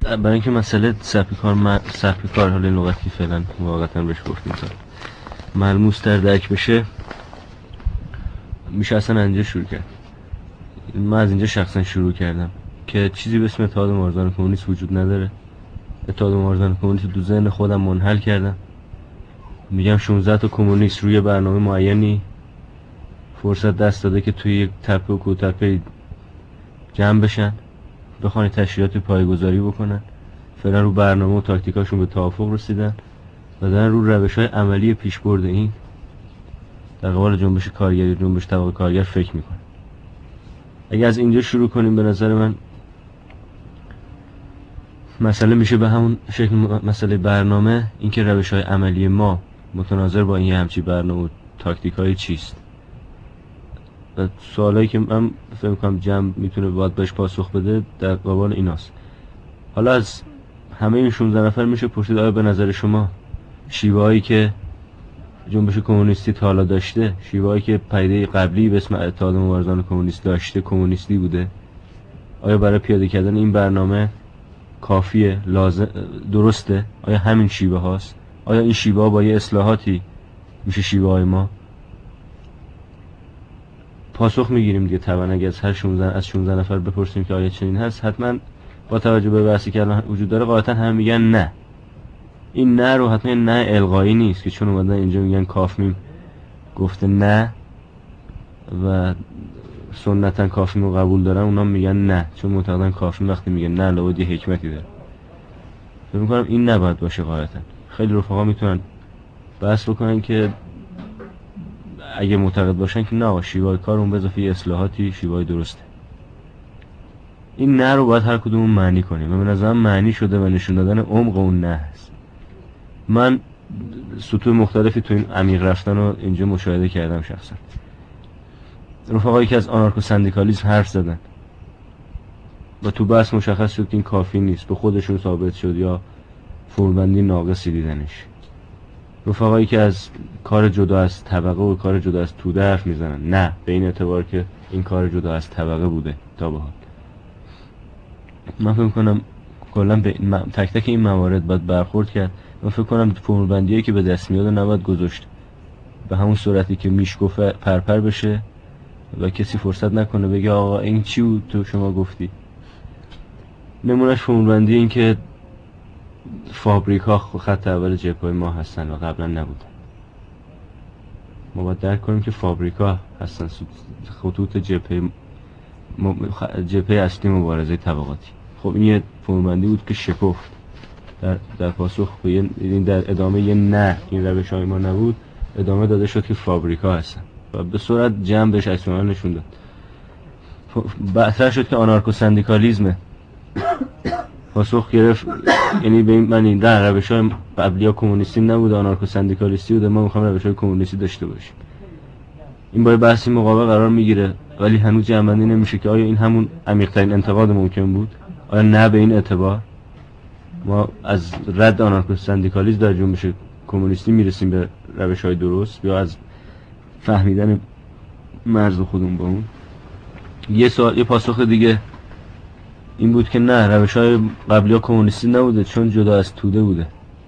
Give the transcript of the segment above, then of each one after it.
برای اینکه مسئله سبک کار حالا لغتی فعلا واقعا بهش گفتیم تا ملموس در درک بشه، میشه اصلا اینجا شروع کرد. من از اینجا شخصا شروع کردم که چیزی به اسم اتحاد مبارزان کمونیست وجود نداره. اتحاد مبارزان کمونیست تو ذهن خودم منحل کردم. میگم 16 تا کمونیست روی برنامه معینی فرصت دست داده که توی یک تپه و کوتپه جمع بشن، بخوان تشکیلات پایه‌گذاری بکنن. فعلا رو برنامه و تاکتیکاشون به توافق رسیدن و دارن رو روش‌های عملی پیشبرد این در قبال جنبش کارگری، جنبش طبقه کارگر فکر میکنن. اگه از اینجا شروع کنیم به نظر من مسئله میشه به همون شکل مسئله برنامه، اینکه روش‌های عملی ما متناظر با این همچی برنامه و تاکتیک‌های چیست. و سوالایی که من فکر می‌کنم جمع میتونه باید بهش پاسخ بده در قبال ایناست. حالا از همه این 16 نفر میشه پرسید آیا به نظر شما شیوه‌هایی که جنبش کمونیستی تا حالا داشته، شیوه‌هایی که پدیده قبلی به اسم اتحاد مبارزان کمونیست داشته، کمونیستی بوده؟ آیا برای پیاده کردن این برنامه کافیه، لازم، درسته؟ آیا همین شیوه هاست؟ آیا این شیوه ها با یه اصلاحاتی میشه شیوه های ما؟ پاسخ میگیریم دیگه طبعا. اگه از هر 16 نفر بپرسیم که آیا چنین هست، حتما با توجه به بحثی که الان وجود داره قاطعا هم میگن نه. این نه رو حتما نه الغایی نیست که چون اومدن اینجا میگن کافمیم گفته نه و سنتا کافیم رو قبول دارن، اونا میگن نه چون معتقدن کافیم وقتی میگن نه لابد یه حکمتی داره. فکر میکنم این نباید باشه قاعدتا. خیلی رفقا میتونن بحث بکنن که اگه معتقد باشن که نه شیوه کار اون به اضافه اصلاحاتی شیوه درسته. این نه رو باید هر کدوم معنی کنیم و به نظرم معنی شده و نشون دادن عمق اون نه هست. من سطوح مختلفی تو این عمیق رفتن رو اینجا مشاهده کردم شخصا. رفقایی که از آنارکو سندیکالیسم حرف زدن و تو بحث مشخص شد که این کافی نیست، به خودشون ثابت شد یا فرمبندی ناقصی دیدنش. رفقایی که از کار جدا از طبقه و کار جدا از توده حرف میزنن، نه به این اعتبار که این کار جدا از طبقه بوده تا به حال. من فکر کنم کلا به تک تک این موارد باید برخورد کرد. من فکر کنم فرمبندیایی که به دست میاد نباید گذاشت به همون صورتی که میشکوفه پرپر بشه و کسی فرصت نکنه بگه آقا این چی بود تو شما گفتی. نمونهش فرمبندی این که فابریکا خط اول جبهه ما هستن و قبلا نبودن. ما باید درک کنیم که فابریکا هستن خطوط جبهه اصلی مبارزه طبقاتی. خب این یه فرمبندی بود که شکفت در پاسخ به در ادامه یه نه این روش های ما نبود، ادامه داده شد که فابریکا هستن و به صورت جمع بهش عکس‌العمل نشون داد. بعدتر شد که آنارکو سندیکالیسم پاسخ گرفت، یعنی به این معنی در روش های قبلی ها کمونیستی نبود، آنارکو سندیکالیستی بوده، ما میخوایم روش های کمونیستی داشته باشیم. این با بحثی مقابل قرار میگیره ولی هنوز جمع‌بندی نمیشه که آیا این همون عمیق‌ترین انتقاد ممکن بود؟ آیا نه به این اعتبار ما از رد آنارکو سندیکالیسم در جنبش کمونیستی میرسیم به روش‌های درست یا از فهمیدن مرز خودمون با اون؟ یه پاسخ دیگه این بود که نه روش‌های قبلی ها کمونیستی نبوده چون جدا از توده بوده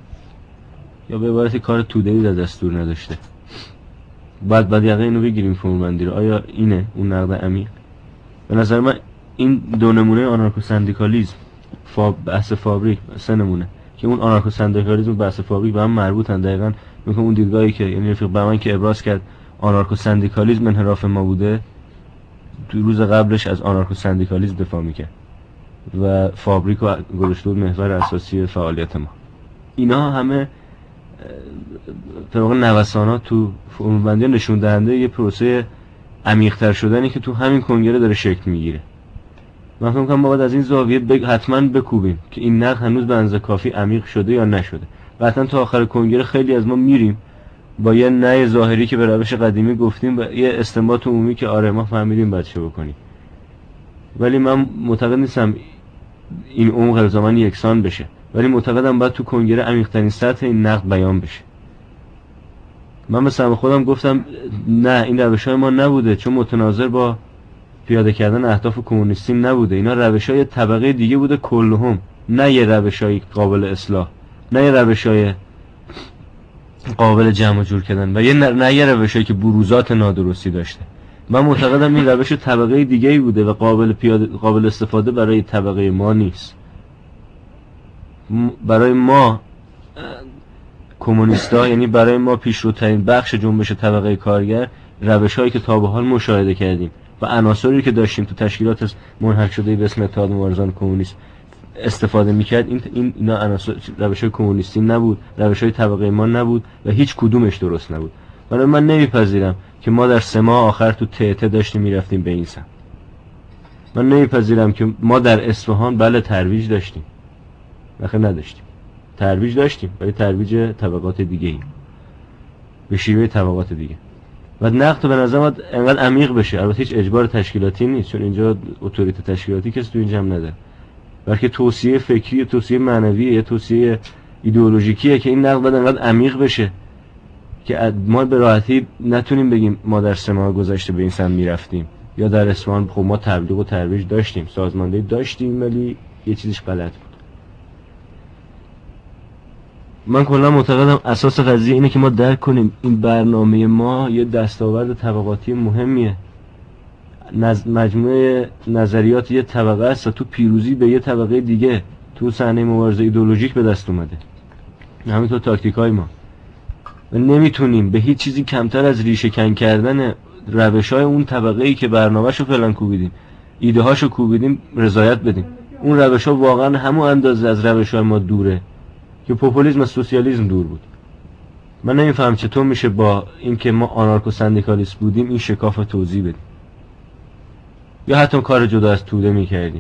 یا به عبارت کار توده‌ای در دستور نداشته. بعد یقه اینو بگیریم فرمبندی رو. آیا اینه اون نقد عمیق؟ به نظر من این دو نمونه آنارکو سندیکالیسم بحث فابریک سه نمونه که اون آنارکو سندیکالیسم و بحث فابریک به هم مربوطن. دقیقاً میگم اون دیدگاهی که یعنی رفیق به من که ابراز کرد آنارکو سندیکالیسم انحراف ما بوده، تو روز قبلش از آنارکو سندیکالیسم دفاع میکرد و فابریک رو گذاشته بود محور اساسی فعالیت ما. اینا همه طبق نوسانات تو فرمبندی نشون دهنده یه پروسه عمیق‌تر شدنی که تو همین کنگره داره شکل میگیره. من فکر می‌کنم ما باید از این زاویه حتما بکوبیم که این نقد هنوز به اندازه کافی عمیق شده یا نشده. قطعا تا آخر کنگره خیلی از ما میریم با یه نه ظاهری که به روش قدیمی گفتیم و یه استنباط عمومی که آره ما فهمیدیم باید چه بکنیم، ولی من معتقد نیستم این عمق الزاماً یکسان بشه، ولی معتقدم باید تو کنگره عمیق‌ترین سطح این نقد بیان بشه. من مثلا خودم گفتم نه این روش‌های ما نبوده چون متناظر با پیاده کردن اهداف کمونیستی نبوده. اینا روش‌های طبقه دیگه بوده کلهم، نه یه روش‌های قابل اصلاح، نه یه روش‌های قابل جمع و جور کردن و نه یه روش‌هایی که بروزات نادرستی داشته. من معتقدم این روش طبقه دیگه‌ای بوده و قابل استفاده برای طبقه ما نیست. برای ما کمونیستا، یعنی برای ما پیشروترین بخش جنبش طبقه کارگر، روش‌هایی که تا به حال مشاهده کردیم و عناصری که داشتیم تو تشکیلات منحل شده به اسم اتحاد مبارزان کمونیست استفاده می‌کرد، اینا عناصر روش‌های کمونیستی نبود، روش‌های طبقه ما نبود و هیچ کدومش درست نبود. من نمیپذیرم که ما در 3 ماه آخر تو تئته داشتیم میرفتیم به این سمت. من نمیپذیرم که ما در اصفهان بله ترویج داشتیم، بخیر نداشتیم، ترویج داشتیم ولی ترویج طبقات دیگه ای به شیوه طبقات دیگه. و نقد به نظر من انقدر عمیق بشه، البته هیچ اجبار تشکیلاتی نیست چون اینجا اتوریته تشکیلاتی کسی تو این جمع نداره، بلکه توصیه فکری، توصیه معنوی، یا توصیه ایدئولوژیکیه که این نقد باید انقدر عمیق بشه که ما به راحتی نتونیم بگیم ما در 3 ماه گذشته به این سمت میرفتیم یا در اصفهان خب ما تبلیغ و ترویج داشتیم، سازماندهی داشتیم ولی یه چیزش غلط بود. من کلا معتقدم اساس قضیه اینه که ما درک کنیم این برنامه ما یه دستاورد طبقاتی مهمیه، مجموعه نظریات یه طبقه است و تو پیروزی به یه طبقه دیگه تو صحنه مبارزه ایدئولوژیک به دست اومده. همینطور تاکتیکای ما و نمیتونیم به هیچ چیزی کمتر از ریشه کن کردن روش‌های اون طبقه‌ای که برنامه‌شو فعلا کوبیدیم، ایده‌هاشو کوبیدیم رضایت بدیم. اون روش‌ها واقعا همون اندازه از روش‌های ما دوره که پوپولیسم و سوسیالیسم دور بود. من نمیفهم چطور میشه با اینکه ما آنارکو سندیکالیست بودیم این شکاف توضیح بدیم یا حتی کار جدا از توده میکردیم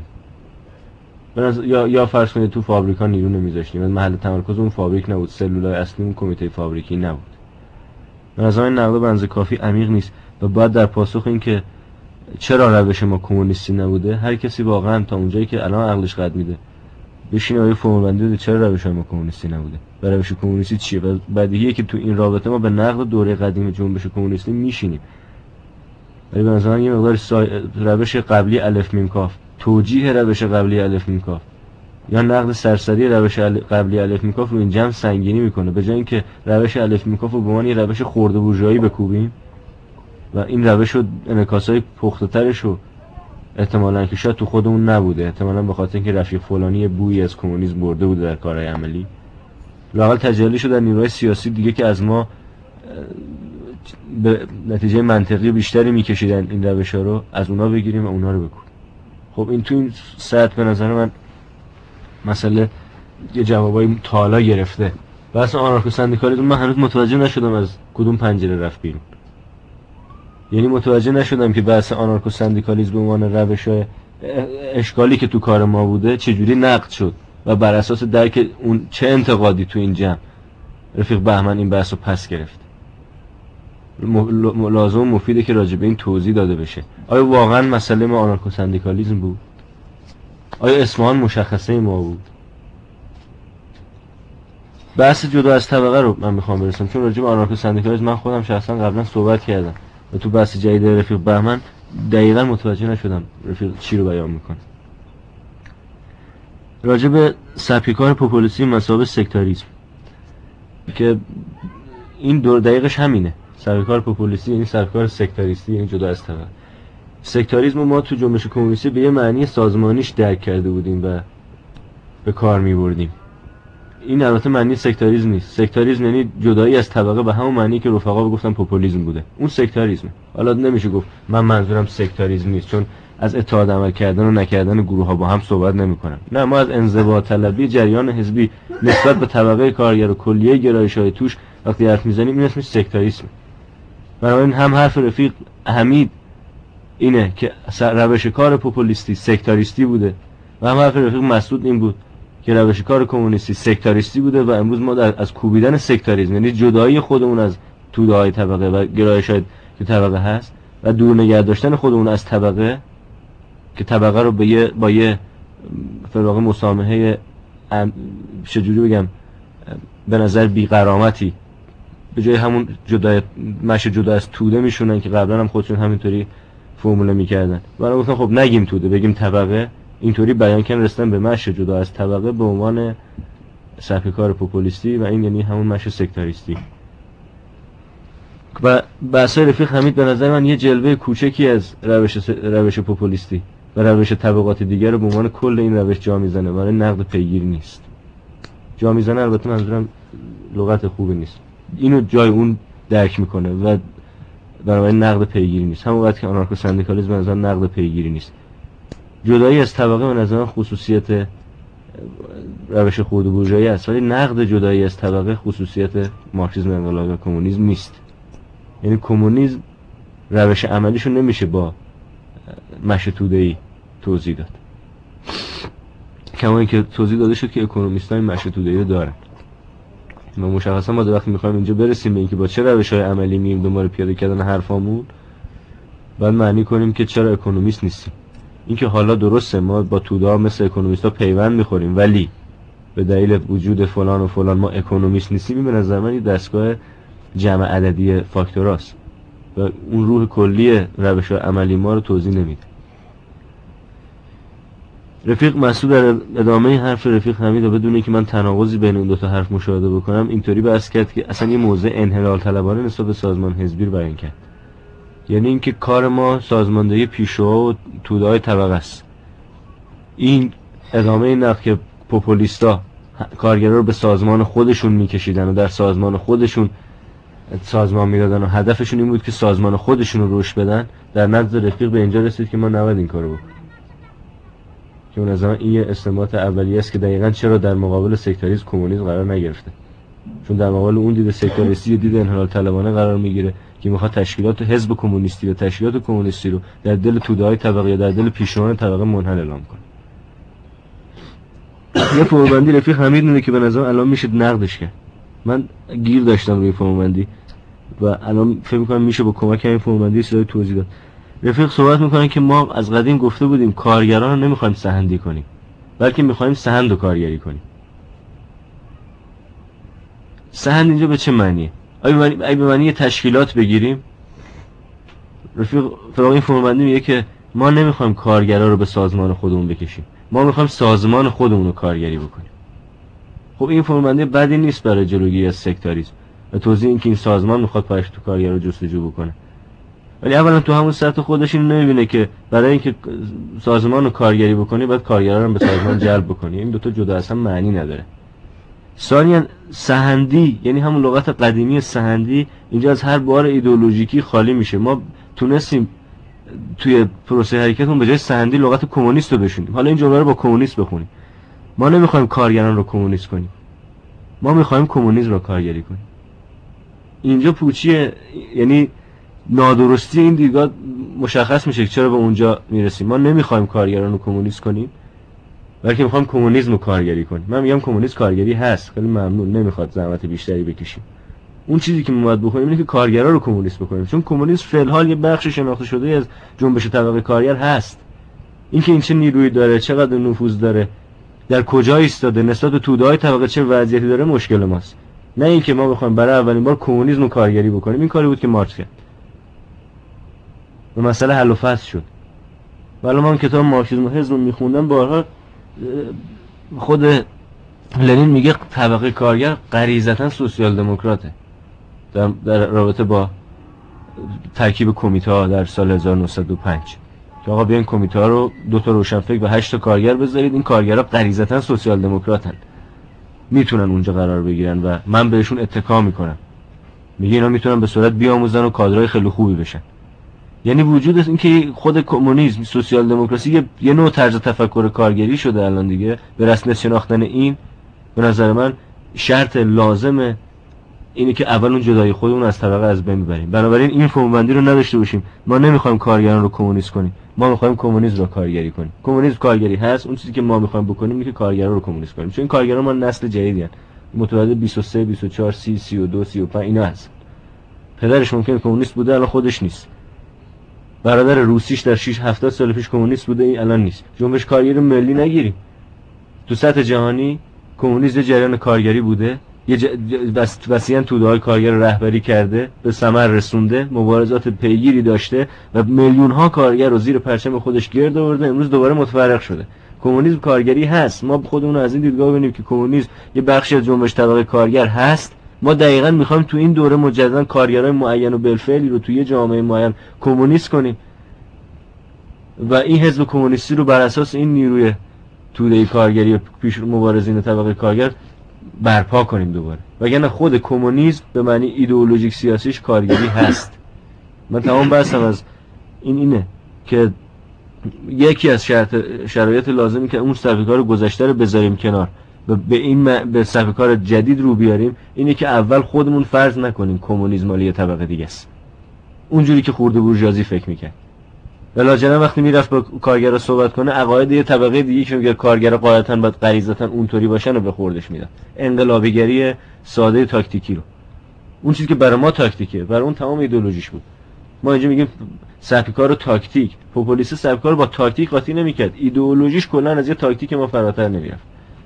یا فرض کنید تو فابریکا نیرو نمیذاشتیم، محل تمرکز اون فابریک نبود، سلولای اصلی اون کمیته فابریکی نبود. من از این نقد به اندازه کافی عمیق نیست و باید در پاسخ این که چرا روش ما کمونیستی نبوده هر کسی واقعا تا اونجایی که الان عقلش قد میده بشینه و یه فرمول بندی بده چرا روش ما کمونیستی نبوده و روش کمونیستی چیه و بدیهیه که تو این رابطه ما به نقد دوره قدیم جنبش کمونیستی میشینیم. ولی به نظر من یه مقدار روش قبلی الف میم کاف، توجیه روش قبلی الف میم کاف یا نقد سرسری روش قبلی الف میم کاف رو این جمع سنگینی میکنه. به جای اینکه روش الف میم کاف رو به عنوان یه روش خرده بورژوایی بکوبیم و این روش رو انعکاسای پخته‌ترش رو احتمالاً که شاید تو خودمون نبوده، احتمالاً به خاطر اینکه رفیق فلانی بویی از کمونیسم برده بوده در کارهای عملی، لااقل تجلی شده در نیروهای سیاسی دیگه که از ما به نتیجه منطقی بیشتری میکشیدن این روش‌ها رو از اونا بگیریم و اونا رو بکنیم. خب این تو این سطح به نظر من مسئله یه جوابای تالا گرفته. بحث آنارکو سندیکالیسم من هنوز متوجه نشدم از کدوم پنجره رفت بیرون. یعنی متوجه نشدم که بحث آنارکو سندیکالیسم به عنوان روش‌های اشکالی که تو کار ما بوده چجوری نقد شد و بر اساس درک اون چه انتقادی تو این جمع رفیق بهمن این بحث رو پس گرفت. لازم و مفیده که راجع به این توضیح داده بشه. آیا واقعا مسئله ما آنارکو سندیکالیسم بود؟ آیا اصفهان مشخصه ما بود؟ بحث جدا از طبقه رو من میخوام برسم چون راجع به آنارکو سندیکالیسم من خودم شخصا قبلا صحبت کردم و تو بحث جدید رفیق بهمن دقیقاً متوجه نشدم رفیق چی رو بیان میکنه. راجع به سبک کار پوپولیستی مثابه سکتاریسم که این دور دقیقش همینه. سبک کار پوپولیستی یعنی سبک کار سکتاریستی، یعنی جدا از طبقه. سکتاریسم ما تو جنبش کمونیستی به یه معنی سازمانیش درک کرده بودیم و به کار می‌بردیم. این البته معنی سکتاریسم نیست. سکتاریسم یعنی جدایی از طبقه به همون معنی که رفقا گفتن پوپولیسم بوده. اون سکتاریسمه. حالا نمیشه گفت من منظورم سکتاریسم نیست چون از اتحاد عمل کردن و نکردن گروه‌ها با هم صحبت نمی‌کنم. نه، ما از انضباط طلبی جریان حزبی نسبت به طبقه کارگر و کلیه گرایش‌های توش وقتی حرف می‌زنیم این اسمش سکتاریسم. بنابراین هم حرف رفیق حمید اینه که روش کار پوپولیستی سکتاریستی بوده و هم حرف رفیق مسعود این بود که روش کار کمونیستی سکتاریستی بوده و امروز ما از کوبیدن سکتاریسم یعنی جدایی خودمون از توده‌های طبقه و گرایش‌های که طبقه هست و دور نگه داشتن خودمون از طبقه که طبقه رو با یه فراغ مسامحه چجوری بگم به نظر بی‌غرامتی به جای همون جدا از توده میشونن که قبلا هم خودشون همینطوری فرموله میکردن. من گفتم خب نگیم توده، بگیم طبقه. اینطوری بیان کردن رسیدن به مشه جدا از طبقه به عنوان سبک کار پوپولیستی و این یعنی همون مشه سکتاریستی. و بحثای رفیق حمید به نظر من یه جلوه کوچکی از روش پوپولیستی و روش طبقات دیگر رو به عنوان کل این روش جا میزنه، برای نقد پیگیری نیست. جا میزنه، البته منظورم لغت خوبی نیست، اینو جای اون درک میکنه و بنابراین نقد پیگیری نیست. همون وقت که آنارکو سندیکالیسم به نظر نقد پیگیری نیست. جدایی از طبقه به نظر خصوصیت روش خود بورژوایی است، ولی نقد جدایی از طبقه خصوصیت مارکسیسم انقلابی و کمونیسم نیست. یعنی کمونیسم روش عملیشو نمیشه با مشه توده‌ای توضیح داد، کما اینکه توضیح داده شد که اکونومیست‌ها این مشه توده‌ای رو دارن. ما مشخصا ما وقتی می‌خوایم اینجا برسیم به اینکه با چه روش‌های عملی می‌ریم دنبال پیاده کردن حرفامون، بعد معنی کنیم که چرا اکونومیست نیستیم. اینکه حالا درسته ما با توده‌ها مثل اکونومیست‌ها پیوند می‌خوریم، ولی به دلیل وجود فلان و فلان ما اکونومیست نیستیم، به نظر من این دستگاه جمع عددی فاکتوراست و اون روح کلی روش عملی ما رو توضیح نمیده. رفیق مسعود در ادامه حرف رفیق حمید و بدون اینکه من تناقضی بین اون دو تا حرف مشاهده بکنم اینطوری بحث کرد که اصلا یه موضع انحلال طلبانه نسبت به سازمان حزبی رو بیان کرد. یعنی اینکه کار ما سازماندهی پیشوا و توده‌های طبقه است. این ادامه این نقد که پوپولیستا کارگرا رو به سازمان خودشون میکشیدن و در سازمان خودشون سازمان میدادن و هدفشون این بود که سازمان خودشون رو رشد بدن، در نظر رفیق به اینجا رسید که ما نباید این کارو بکنیم. که اون از این یه استنباط اولیه است که دقیقاً چرا در مقابل سکتاریسم کمونیسم قرار نگرفته. چون در مقابل اون دید سکتاریستی دید انحلال طلبانه قرار میگیره که میخواد تشکیلات حزب کمونیستی و تشکیلات کمونیستی رو در دل توده‌های طبقه یا در دل پیشروان طبقه منحل اعلام کنه. یه فرم‌بندی رفیق حمید میگه که به نظر الان میشه نقدش کرد. من گیر داشتم روی فرم‌بندی و الان فکر می‌کنم میشه با کمک این فرم‌بندی سری توضیح داد. رفیق صحبت می‌کنن که ما از قدیم گفته بودیم کارگران رو نمی‌خوایم سهندی کنیم، بلکه می‌خوایم سهند و کارگری کنیم. سهند اینجا به چه معنیه؟ آیا به معنی تشکیلات بگیریم؟ رفیق فراغ این فرم‌بندی میگه که ما نمی‌خوایم کارگرا رو به سازمان خودمون بکشیم، ما می‌خوایم سازمان خودمون رو کارگری بکنیم. خب این فرم‌بندی بدی نیست برای جلوگیری از سکتاریسم و توضیح اینکه این سازمان میخواد پایش تو کارگر رو جستجو بکنه. ولی اولا تو همون سطح خودش اینو نمیبینه که برای اینکه سازمان رو کارگری بکنی باید کارگرا رو به سازمان جلب بکنی. این دو تا جدا اصلا معنی نداره. ثانیاً سهندی یعنی همون لغت قدیمی سهندی اینجا از هر بار ایدئولوژیکی خالی میشه. ما تونستیم توی پروسه حرکتمون به جای سهندی لغت کمونیست رو بشونیم. حالا این جمله رو با کمونیست بخونیم. ما نمیخوایم کارگران رو کمونیست کنیم، ما میخوایم کمونیسم رو کارگری کنیم. اینجا پوچیه، یعنی نادرستی این دیدگاه مشخص میشه که چرا به اونجا میرسیم. ما نمیخوایم کارگران رو کمونیست کنیم، بلکه میخوایم کمونیسم رو کارگری کنیم. من میگم کمونیسم کارگری هست، خیلی ممنون، نمیخواد زحمت بیشتری بکشیم. اون چیزی که ما باید بکنیم اینه که کارگرا رو کمونیست بکنیم، چون کمونیسم فی الحال یه بخش شناخته شده از جنبش طبقه کارگر هست. اینکه این چه نیرویی داره، چقدر نفوذ داره، در کجا ایستاده، نسبت به توده‌های طبقه چه وضعیتی داره، مشکل ماست. نه اینکه ما بخوایم برای اولین بار کمونیسم رو کارگری بکنیم. این کاری بود که مارکس کرد و مسئله حل و فصل شد. ولی من کتاب مارکسیسم و حزب رو میخوندم بارها، خود لنین میگه طبقه کارگر غریزتاً سوسیال دموکراته در رابطه با ترکیب کمیته ها در سال 1905 که آقا بیاین کمیته ها رو 2 تا روشنفکر و 8 تا کارگر بذارید، این کارگرها غریزتاً سوسیال دموکراتن، میتونن اونجا قرار بگیرن و من بهشون اتکا میکنم. میگه اینا میتونن به صورت بیاموزن و کادرهای خیلی خوبی بشن. یعنی وجود این که خود کمونیسم، سوسیال دموکراسی یه نوع طرز تفکر کارگری شده الان دیگه، به رسمیت شناختن این به نظر من شرط لازمه اینه که اول اون جدایی خودمون از طبقه از بین ببریم. بنابراین این فرم‌بندی رو نداشته باشیم. ما نمیخوایم کارگران رو کمونیست کنیم، ما میخوایم کمونیسم رو کارگری کنیم. کمونیسم کارگری هست. اون چیزی که ما میخوایم بکنیم اینه که کارگران رو کمونیست کنیم، چون این کارگران ما نسل جدیدی ان، متولد 23 24 30 32 35 اینا هست. پدرش ممکن کمونیست بوده الان خودش نیست، برادر روسیش در 6 70 سال پیش کمونیست بوده این الان نیست. جنبش کارگری ملی نگیریم، تو سطح جهانی کمونیسم جریان کارگری بوده وسیعاً توده‌های کارگر رهبری کرده، به ثمر رسونده، مبارزات پیگیری داشته و میلیون‌ها کارگر رو زیر پرچم خودش گرد آورده. امروز دوباره متفرق شده. کمونیسم کارگری هست. ما خودمون از این دیدگاه ببینیم که کمونیسم یه بخشی از جنبش طبقه کارگر هست. ما دقیقاً می‌خوایم تو این دوره مجدداً کارگرای معین و بالفعلی رو توی جامعه معین کمونیست کنیم و این حزب کمونیستی رو بر اساس این نیروی توده کارگری پیش مبارزین طبقه کارگر برپا کنیم دوباره. وگرنه خود کمونیسم به معنی ایدئولوژیک سیاسیش کارگری هست. من تمام بحثم از اینه که یکی از شرایط لازمی که اون سبک کار گذشته رو بذاریم کنار و به سبک کار جدید رو بیاریم اینه که اول خودمون فرض نکنیم کمونیسم مال یه طبقه دیگه است، اونجوری که خورده بورژوازی فکر میکرد. لاجرم وقتی میرفت با کارگرا صحبت کنه عقاید یه طبقه دیگه که میگه کارگرا قاعدتاً باید غریزتاً اونطوری باشن رو به خوردش میدن. انقلابیگری ساده تاکتیکی رو، اون چیزی که برای ما تاکتیکه برای اون تمام ایدئولوژیش بود. ما اینجا میگیم سبکار تاکتیک، پوپولیست سبکار با تاکتیک قاطی نمیکرد، ایدئولوژیش کلا از یه تاکتیک ما فراتر نمیرفت.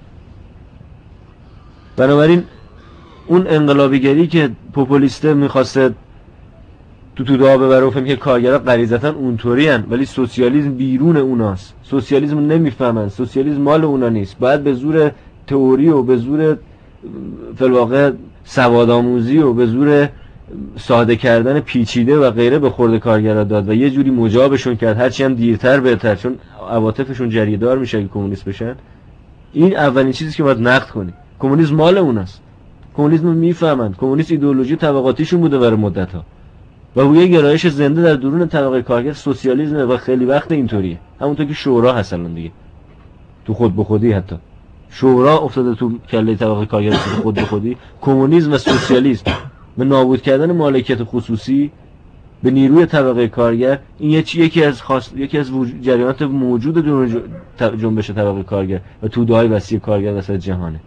بنابراین اون انقلابیگری که پوپولیسته میخواسته تو دعا ببره و فهمی که کارگرها غریزتاً اونطورین ولی سوسیالیسم بیرون اوناست، سوسیالیسم نمیفهمن، سوسیالیسم مال اونا نیست، باید به زور تئوری و به زور فی‌الواقع سوادآموزی و به زور ساده کردن پیچیده و غیره به خورد کارگرها داد و یه جوری مجابشون کرد، هرچی هم دیرتر بهتر، چون عواطفشون جریدار میشه که کمونیست بشن. این اولین چیزی که باید نقد کنی. کمونیسم مال اوناست، کمونیسم میفهمن، کمونیسم ایدئولوژی طبقاتیشون بوده برای مدت‌ها و یه گرایش زنده در درون طبقه کارگر سوسیالیسم و خیلی وقت اینطوریه. همونطور که شورا هست الان دیگه تو خود به خودی، حتی شورا افتاده تو کله طبقه کارگر تو خود به خودی. کمونیسم و سوسیالیسم به نابود کردن مالکیت خصوصی به نیروی طبقه کارگر، این یکی از جریانات موجود جنبش طبقه کارگر و توده‌های وسیع کارگر وسط جهانه.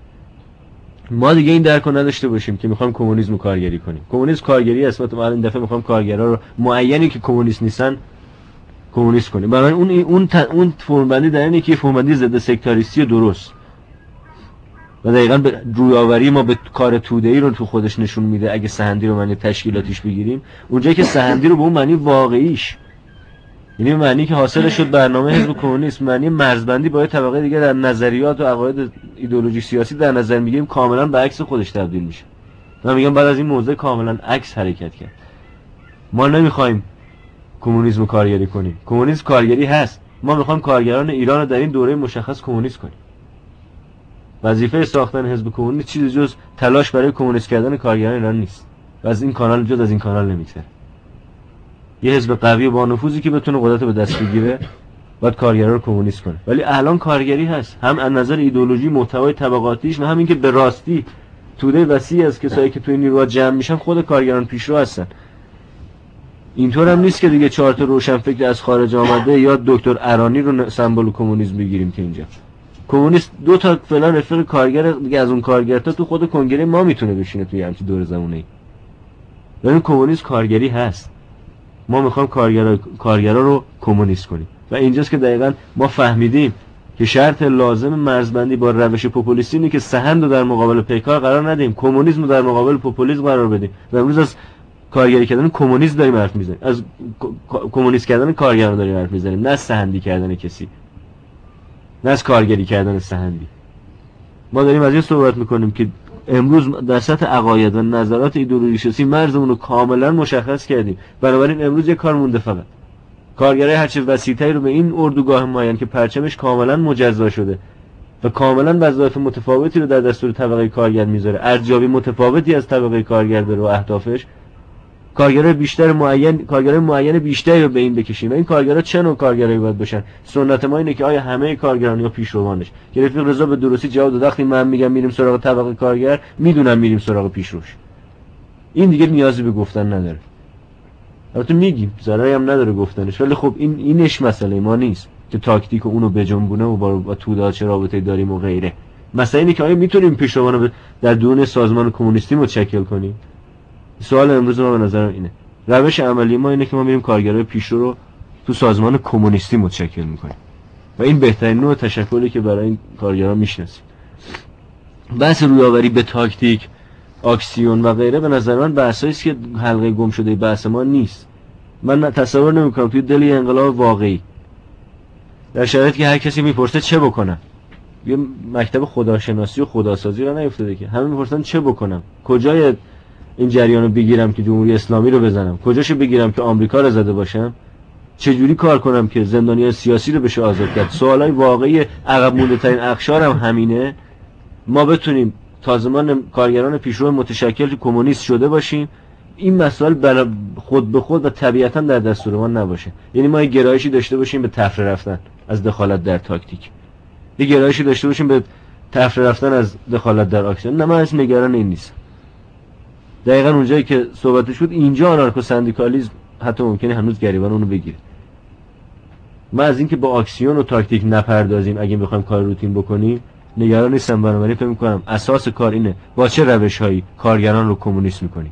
ما دیگه این درک رو نداشته باشیم که میخوایم کمونیسم رو کارگری کنیم. کمونیسم کارگری است، ما این دفعه میخوایم کارگرا رو معینی که کمونیست نیستن کمونیست کنیم. برای اون فرم‌بندی در اینه که فرم‌بندی ضد سکتاریستی درست و دقیقاً به رویاوری ما به کار توده‌ای رو تو خودش نشون میده. اگه سحندی رو معنی تشکیلاتیش بگیریم، اونجایی که سحندی رو به اون معنی واقعیش، یعنی معنی که حاصل شد برنامه حزب کمونیست، معنی مرزبندی با طبقه دیگه در نظریات و عقاید ایدئولوژی سیاسی در نظر میگیریم، کاملا به عکس خودش تبدیل میشه. من میگم بعد از این موضوع کاملا عکس حرکت کرد. ما نمیخوایم کمونیسم کارگری کنیم. کمونیسم کارگری هست. ما میخوایم کارگران ایران رو در این دوره مشخص کمونیست کنیم. وظیفه ساختن حزب کمونیست چیزی جز تلاش برای کمونیست کردن کارگران ایران نیست. و از این کانال جز از این کانال نمیگذره. یه حزب قوی و با نفوذی که بتونه قدرت به دست بگیره باید کارگرا رو کمونیست کنه. ولی الان کارگری هست، هم از نظر ایدئولوژی، محتوای طبقاتیش و همین که به راستی توده وسیع از کسایی که توی نیروها جمع میشن خود کارگران پیشرو هستن. اینطور هم نیست که دیگه 4 تا روشنفکر از خارج آمده یا دکتر ارانی رو سمبل کمونیسم بگیریم که اینجا کمونیست 2 تا فلان رفیق کارگر دیگه از اون کارگرتا تو خود کنگره ما میتونه بشینه توی همچین دور زمونه‌ای. یعنی کمونیسم کارگری هست. ما میخوایم کارگرا رو کمونیست کنیم و اینجاست که دقیقاً ما فهمیدیم که شرط لازم مرزبندی با روش پوپولیستی اینه که سهند رو در مقابل پیکار قرار ندیم، کمونیسم رو در مقابل پوپولیسم قرار بدیم. و امروز از کارگری کردن کمونیسم داریم حرف میزنیم، از کمونیست کردن کارگران داریم حرف میزنیم، نه از سهندی کردن کسی، نه از کارگری کردن سهندی. ما داریم از این صحبت میکنیم که امروز در سطح عقاید و نظرات ایدئولوژی سیاسی مرزمون رو کاملا مشخص کردیم. بنابراین امروز یک کار مونده، فقط کارگرای هرچه وسیع‌تری رو به این اردوگاه معین که پرچمش کاملا مجزا شده و کاملا وظایف متفاوتی رو در دستور طبقه کارگر میذاره، ارزیابی متفاوتی از طبقه کارگر داره و اهدافش، کارگرای معین بیشتری رو به این بکشیم. و این کارگرها چه نوع کارگرایی باید باشن؟ سنت ما اینه که آیا همه کارگران یا پیشروانش؟ که رفیق رضا به درستی جواب داد. وقتی من میگم میریم سراغ طبقه کارگر، میدونم میریم سراغ پیشروش. این دیگه نیازی به گفتن نداره. البته میگیم، ضرری هم نداره گفتنش، ولی خب اینش مسئله ما نیست که تاکتیک اونو بجنبونه و با توده چه رابطه‌ای داریم و غیره. مسئله اینه که آیا میتونیم پیشروانو در درون سازمان کمونیستی متشکل کنیم؟ سوال امروز ما به نظرم اینه. روش عملی ما اینه که ما میریم کارگرای پیشرو رو تو سازمان کمونیستی متشکل میکنیم و این بهترین نوع تشکلی که برای این کارگران میشناسیم. بحث رویاوری به تاکتیک، اکسیون و غیره به نظر من بحثایی است که حلقه گم شده بحث ما نیست. من تصور نمی‌کنم توی دل انقلاب واقعی در شرایطی که هر کسی میپرسه چه بکنم، یه مکتب خداشناسی و خداسازی را نیفتاده که همه میپرسن چه بکنم، کجای این جریانو بگیرم که جمهوری اسلامی رو بزنم، کجاشو بگیرم که آمریکا رو زده باشم، چه جوری کار کنم که زندانیان سیاسی رو بشه آزاد کرد. سوالای واقعی عقب مونده ترین اقشار هم همینه. ما بتونیم تا زمان کارگران پیشرو متشکل کمونیست شده باشیم، این مسائل خود به خود و طبیعتا در دستور ما نباشه. یعنی ما یه گرایشی داشته باشیم به تفره رفتن از دخالت در تاکتیک، یه گرایشی داشته باشیم به تفره رفتن از دخالت در اکسیون. نه، من از نگران این نیستم. دقیقاً اونجایی که صحبتش بود اینجا آنارکو سندیکالیسم حتی ممکنه هنوز گریبان اونو بگیره. ما از اینکه با اکسیون و تاکتیک نپردازیم اگه بخوایم کار روتین بکنیم نگران نیستم. بنابراین فکر می‌کنم اساس کار اینه با چه روش‌هایی کارگران رو کمونیست می‌کنیم.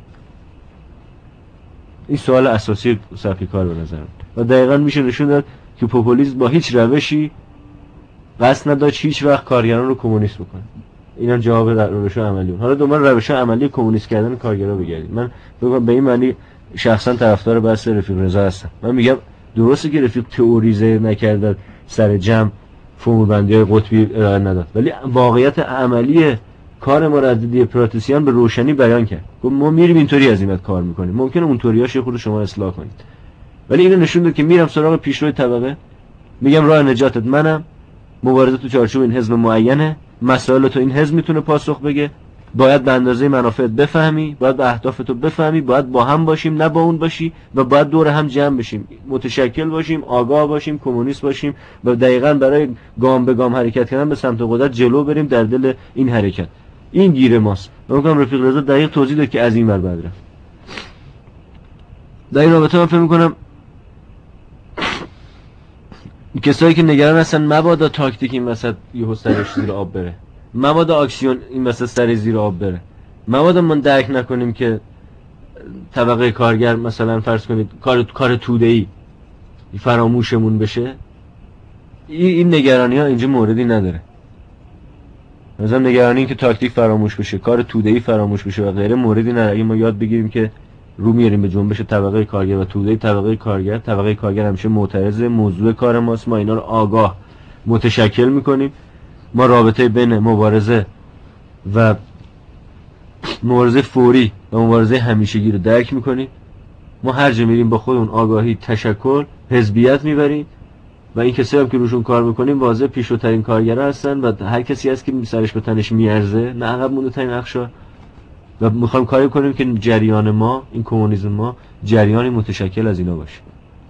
این سوال اساسی صفحه کار به نظر من و دقیقاً میشه نشون داد که پوپولیسم با هیچ روشی قصد نداشت هیچ وقت کارگران رو کمونیست بکنه. اینا جواب در روش عملی اون. حالا دوباره روش عملی کمونیست کردن کارگرا بگردید. من به این معنی شخصا طرفدار بحث رفیق رضا هستم. من میگم درسته که رفیق تئوریزه نکرد سر جمع فرمولبندی‌های قطبی ارائه نداد، ولی واقعیت عملی کار ما را از دید پراتسیان به روشنی بیان کرد. گفت ما میریم اینطوری عزیمت کار میکنیم، ممکنه اونطوریاش خود شما اصلاح کنید، ولی اینو نشون داد که میرم سراغ پیشروی طبقه، میگم راه نجاتت منم، مبارزه تو چارچوب این حزب معینه، مسائل تو این حزب میتونه پاسخ بگه، باید به اندازه منافعت بفهمی، باید به اهدافتو بفهمی، باید با هم باشیم نه با اون باشی و باید دور هم جمع بشیم، متشکل باشیم، آگاه باشیم، کمونیست باشیم و دقیقاً برای گام به گام حرکت کردن به سمت قدرت جلو بریم در دل این حرکت. این گیر ماست. من میگم رفیق رضا دقیق توضیح داد که از این ور بعد رفت. در این رابطه من فکر می‌کنم کسایی که نگران هستن مبادا تاکتیک این وسط یهو سرش زیر آب بره، مبادا اکسیون این وسط سر زیر آب بره، مبادا من درک نکنیم که طبقه کارگر مثلا فرض کنید کار توده‌ای فراموشمون بشه. این نگرانی ها اینجا موردی نداره. مثلا نگرانی این که تاکتیک فراموش بشه، کار توده‌ای فراموش بشه و غیره موردی نداره. اگه ما یاد بگیریم که رو میاریم به جنبش طبقه کارگر و توده طبقه کارگر همیشه معترض موضوع کار ماست، ما اینا رو آگاه متشکل میکنیم، ما رابطه بین مبارزه و مبارزه فوری و مبارزه همیشگی رو درک میکنیم، ما هر جا میریم با خودمون آگاهی، تشکر، حزبیت میبریم و این کسایی هم که روشون کار میکنیم واضح پیشروترین کارگرها هستن و هر کسی هست که سرش به تنش میارزه نه عقب مونده ترین اقشار و میخوایم کاری کنیم که جریان ما، این کمونیسم ما جریانی متشکل از اینا باشه.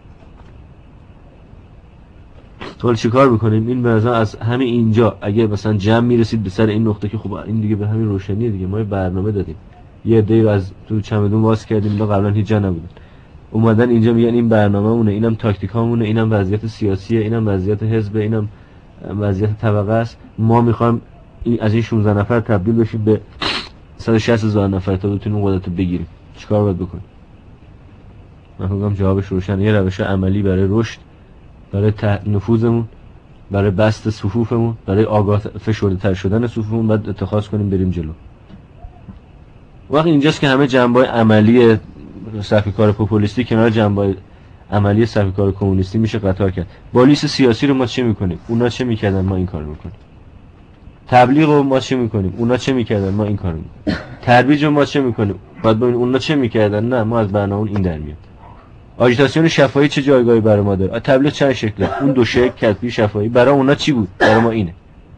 حالا چیکار بکنیم؟ این به نظر از همین اینجا اگه مثلا جمع میرسید به سر این نقطه که خب این دیگه به همین روشنیه دیگه، ما یه برنامه دادیم، یه عده‌ای رو از تو چمدون واس کردیم، اینا قبلا هیچ جا نبودن، اومدن اینجا میگن این برنامه‌مونه، اینم تاکتیکامونه، اینم وضعیت سیاسیه، اینم وضعیت حزب، اینم وضعیت طبقه است، ما میخوایم از این 16 نفر تبدیل بشیم به 160,000 نفر تا بتونیم قدرت رو بگیریم. چیکار باید بکنیم؟ من میگم جوابش روشن، یه روش عملی برای رشد، برای نفوذمون، برای بست صفوفمون، برای آگاه فشرده‌تر شدن صفوفمون باید اتخاذ کنیم بریم جلو. وقتی اینجاست که همه جنبه‌های عملی صفحه کار پوپولیستی کنار جنبه‌های عملی صفحه کار کمونیستی میشه قطار کرد. با لیست سیاسی رو ما چه میکنیم؟ اونا چه میکردن ما این کارو میکنیم. تبلیغ رو ما چه میکنیم؟ اونا چه میکردن ما این کارو میکنیم. ترویج رو ما چه میکنیم؟ بعد ببین اونا چه میکردن، نه ما از برنامه این در میاد. آژیتاسیون شفاهی چه جایگاهی برای ما داره؟ تبلیغ چند شکله؟ اون دو شکل کتبی شفاهی برای اونا چی بود؟ برای ما اینه.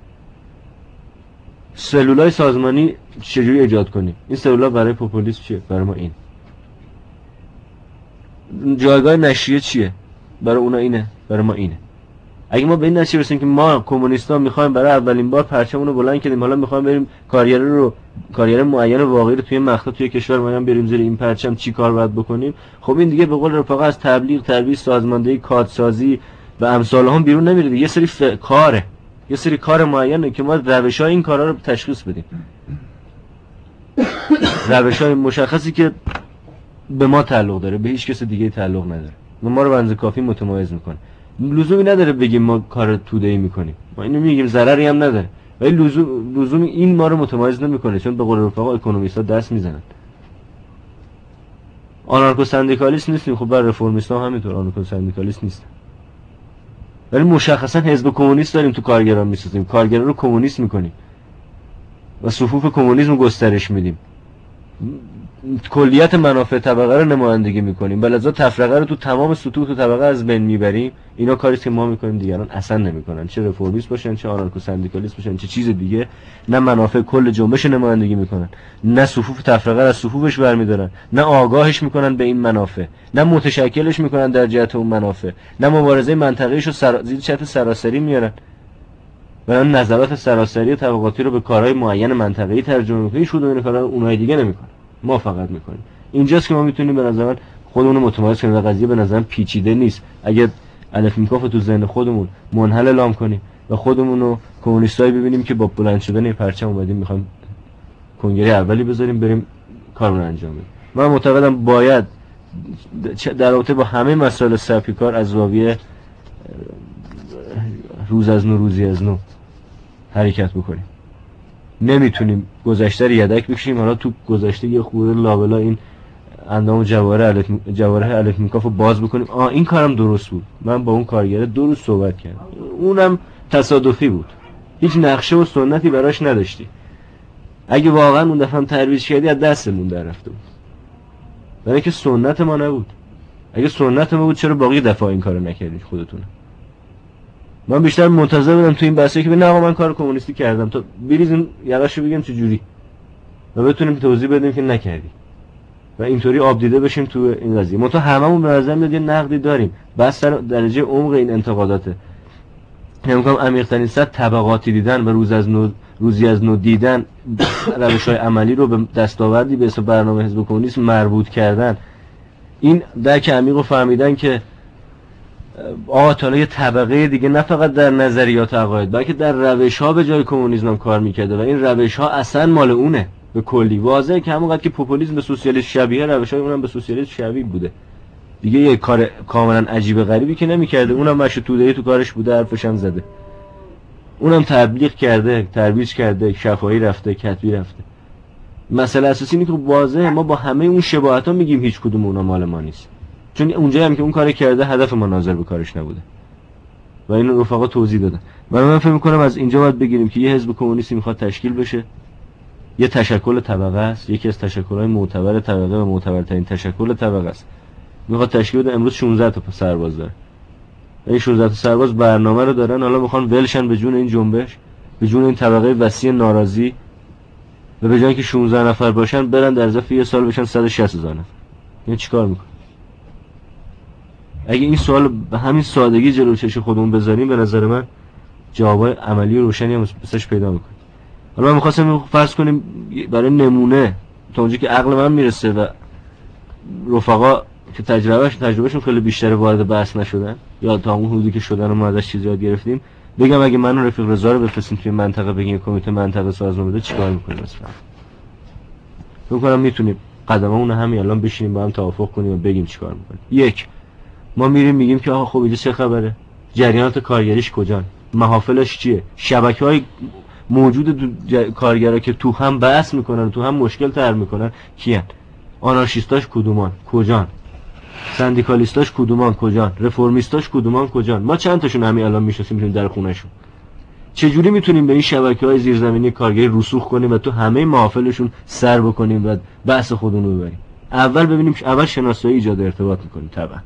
سلولای سازمانی چجوری ایجاد کنیم؟ این سلولا برای پوپولیسم چیه؟ برای ما این. جایگاه نشریه چیه؟ برای اونا اینه، برای ما اینه. اگه ما به این نتیجه برسیم که ما کمونیستا میخوایم برای اولین بار پرچممون رو بلند کنیم، حالا میخوایم بریم کارگر معین واقعی رو توی مقطع توی کشور معین بریم زیر این پرچم، چی کار باید بکنیم؟ خب این دیگه به قول رفقا از تبلیغ، ترویج، سازماندهی، کادسازی و امثال هم بیرون نمیره. یه سری کاره، یه سری کار معینه که ما روش‌های این کارا رو تشخیص بدیم. روش‌های مشخصی که به ما تعلق داره، به هیچ کس دیگه تعلق نداره. ما رو به اندازه کافی متمایز میکنه. لزومی نداره بگیم ما کار توده‌ای میکنیم. ما اینو میگیم ضرری هم نداره. ولی لزوم این ما رو متمایز نمیکنه، چون به قول رفقا اکونومیست‌ها دست میزنن. آنارکو سندیکالیست نیستیم، خب بر رفرمیست‌ها همینطور آنارکو سندیکالیست نیستن، ولی مشخصا حزب کمونیست داریم تو کارگران میسازیم، کارگران رو کمونیست میکنیم و صفوف کمونیسم گسترش میدیم، کلیت منافع طبقه رو نمایندگی میکنیم، بلکه تفرقه رو تو تمام سطوح طبقه از بین میبریم. اینا کاریه که ما میکنیم، دیگران اصلا نمیکنن، چه رفرمیست باشن، چه آنارکو سندیکالیست باشن، چه چیز دیگه. نه منافع کل جنبش نمایندگی میکنن، نه صفوف تفرقه از صفوفش برمیدارن، نه آگاهش میکنن به این منافع، نه متشکلش میکنن در جهت اون منافع، نه مبارزه منطقه‌ایشو زیر چتر سراسری میارن، برای نظرات سراسری و طبقاتی رو به کارهای معین منطقه‌ای ترجمه میکنن. هیچ کدوم این کارا اونای دیگه نمیکنن، ما فقط میکنیم. اینجاست که ما میتونیم به نظر من خودمون رو متمایز کنیم و قضیه به نظر من پیچیده نیست. اگه الف میکاف تو ذهن خودمون منحل اعلام کنیم و خودمون رو کمونیستایی ببینیم که با بلند شدن پرچم اومدیم میخوایم کنگره اولی بذاریم بریم کارمون انجام بدیم. من معتقدم باید در رابطه با همه مسائل سبک کار از زاویه روز از نو روزی از نو حرکت بکنیم. نمیتونیم گذشته رو یدک بکشیم، حالا تو گذشته یه خورده لابلا این اندام جواهر الف میکاف رو باز بکنیم. این کارم درست بود، من با اون کارگره 2 روز صحبت کردم، اونم تصادفی بود، هیچ نقشه و سنتی براش نداشتی. اگه واقعا اون دفعه هم ترویج کردی از دستمون در رفته بود، برای که سنت ما نبود. اگه سنت ما بود چرا باقی دفعه این کارو نکردید خودتون؟ من بیشتر منتظر بودم تو این بحثی که نه من کار کمونیستی کردم تا بریزیم یقاشو بگیم چه جوری و بتونیم توضیح بدیم که نکردی و اینطوری آب دیده بشیم تو این قضیه. ما تو هممون به نظر میاد یه نقدی داریم، بس سر درجه عمق این انتقاداته. نمیگم عمیق‌ترین سطح طبقاتی دیدن و روزی از نو دیدن، روش‌های عملی رو به دستاوردی به اسم برنامه حزب کمونیسم مربوط کردن، این درک عمیق رو فهمیدن که یه طبقه دیگه نه فقط در نظریات عقاید بلکه در روش‌ها به جای کمونیسم هم کار می‌کرده و این روش‌ها اصلا مال اونه. به کلی واضحه که همونقدر که پوپولیسم به سوسیالیسم شبیه، روش‌های اونم به سوسیالیسم شبیه بوده دیگه. یه کار کاملا عجیب غریبی که نمی‌کرده، اونم مشروطه‌ای تو کارش بوده، حرفش هم زده، اونم تبلیغ کرده، ترویج کرده، شفاهی رفته، کتبی رفته. مسئله اساسی اینه که واضحه ما با همه اون شباهت‌ها میگیم هیچ کدوم اونها مال ما نیست، چون اونجایی هم که اون کار کرده هدف ما ناظر به کارش نبوده و اینو رفقا توضیح دادن. من فکر می‌کنم از اینجا باید بگیریم که یه حزب کمونیستی میخواد تشکیل بشه، یه تشکل طبقه است، یکی از تشکل‌های معتبر طبقه و معتبرترین تشکل طبقه است، میخواد تشکیل بده. امروز 16 تا سرباز داره، این 16 تا سرباز برنامه رو دارن، حالا میخوان ولشن به جون این جنبش، به جون این طبقه وسیع ناراضی، و به جای اینکه 16 نفر باشن برن در ظرف یه سال بشن 160,000 نفر. این چیکار میکنه؟ اگه این سوال به همین سادگی جلوی چشم خودمون بذاریم به نظر من جوابای عملی و روشنی هم بسش پیدا میکنیم. حالا من می‌خواستم فرض کنیم برای نمونه تا اونجایی که عقل من میرسه و رفقا که تجربهشون خیلی بیشتر وارد بحث نشدن یا تا اون حدودی که شدن ما ازش چیزی یاد گرفتیم، بگم اگه من و رفیق رضا رو بفرستیم توی منطقه بگیم کمیته منطقه سازمان بده چیکار می‌کنیم مثلا؟ فکر کنم میتونیم قدممون همین الان بشینیم با هم توافق کنیم و بگیم چیکار می‌کنیم. یک، ما میریم میگیم که آقا خب اینجا چه خبره؟ جریانات کارگریش کجان؟ محافلش چیه؟ شبکه‌های موجود کارگرا که تو هم بحث میکنن، تو هم مشکل طرح میکنن کیان؟ آنارشیستاش کدومان؟ کجان؟ سندیکالیستاش کدومان؟ کجان؟ رفرمیستاش کدومان؟ کجان؟ ما چند تاشون همین الان میشناسیم میتونیم در خونه‌شون. چه جوری میتونیم به این شبکه‌های زیرزمینی کارگری رسوخ کنیم و تو همه محافلشون سر بکنیم و بحث خودمون رو ببریم؟ اول ببینیم، اول شناسایی ایجاد ارتباط میکنیم. طبعا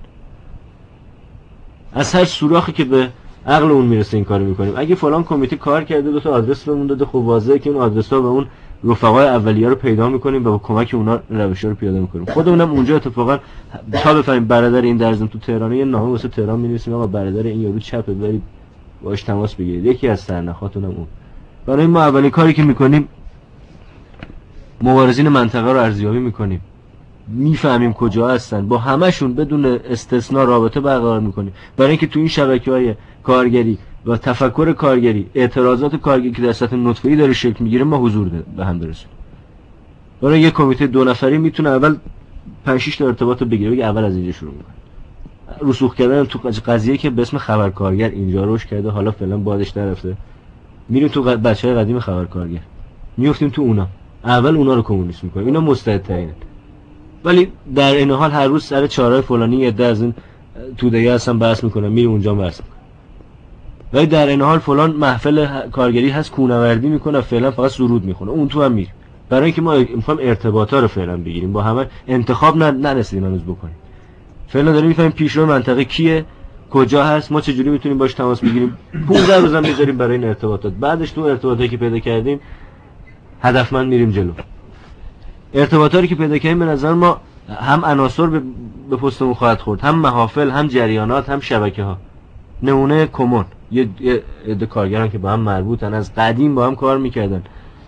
از هر سوراخی که به عقل اون میرسه این کارو میکنیم. اگه فلان کمیته کار کرده 2 تا آدرس بهمون داده، خب واضحه که اون آدرس‌ها به اون رفقای اولیه رو پیدا میکنیم و با کمک اونا روشا رو پیاده میکنیم. خودمونم اونجا اتفاقا تا بفهمیم برادر این درزم تو تهران، یه نامه واسه تهران می‌نویسیم آقا برادر این یارو چپه، برید باهاش تماس بگیرید. یکی از سرنخاتونم اون. برای ما اولین کاری که میکنیم مبارزین منطقه رو ارزیابی میکنیم، میفهمیم کجا هستن، با همشون بدون استثنا رابطه برقرار میکنیم برای اینکه تو این شبکه‌های کارگری و تفکر کارگری، اعتراضات کارگری که در سطح نطفه‌ای داره شکل میگیره ما حضور به هم برسونیم. برای یک کمیته 2 نفری میتونه اول 5-6 تا ارتباط بگیره، بگه اول از اینجا شروع میکنه. رسوخ کردن تو قضیه که به اسم خبرکارگر اینجا روش کرده، حالا فعلا بادش نرفته، میریم تو بچهای قدیم خبرکارگر، میافتیم تو اونا، اول اونا رو کمونیست میکنیم، اینا مستعدترینن. ولی در این حال هر روز سر چهارراه فلانی یه عده از این توده‌ای هستن بحث میکنن، میریم اونجا بحث میکنن. ولی در این حال فلان محفل کارگری هست کوهنوردی میکنه، فعلا فقط سرود میخونه، اون تو هم میریم، برای اینکه ما میخوایم ارتباطا رو فعلا بگیریم با همه. انتخاب نرسیدیم هنوز بکنیم، فعلا داریم میفهمیم پیشرو منطقه کیه، کجا هست، ما چه جوری میتونیم باش تماس بگیریم. 15 روزم میذاریم برای این ارتباطات. بعدش تو ارتباطاتی که پیدا کردیم هدفمند میریم جلو. ارتباطاتی که پیدا کردیم به نظر ما هم عناصر به پستمون خواهد خورد، هم محافل، هم جریانات، هم شبکه‌ها. نمونه کمون، یه عده کارگران که با هم مربوطن، از قدیم با هم کار میکردن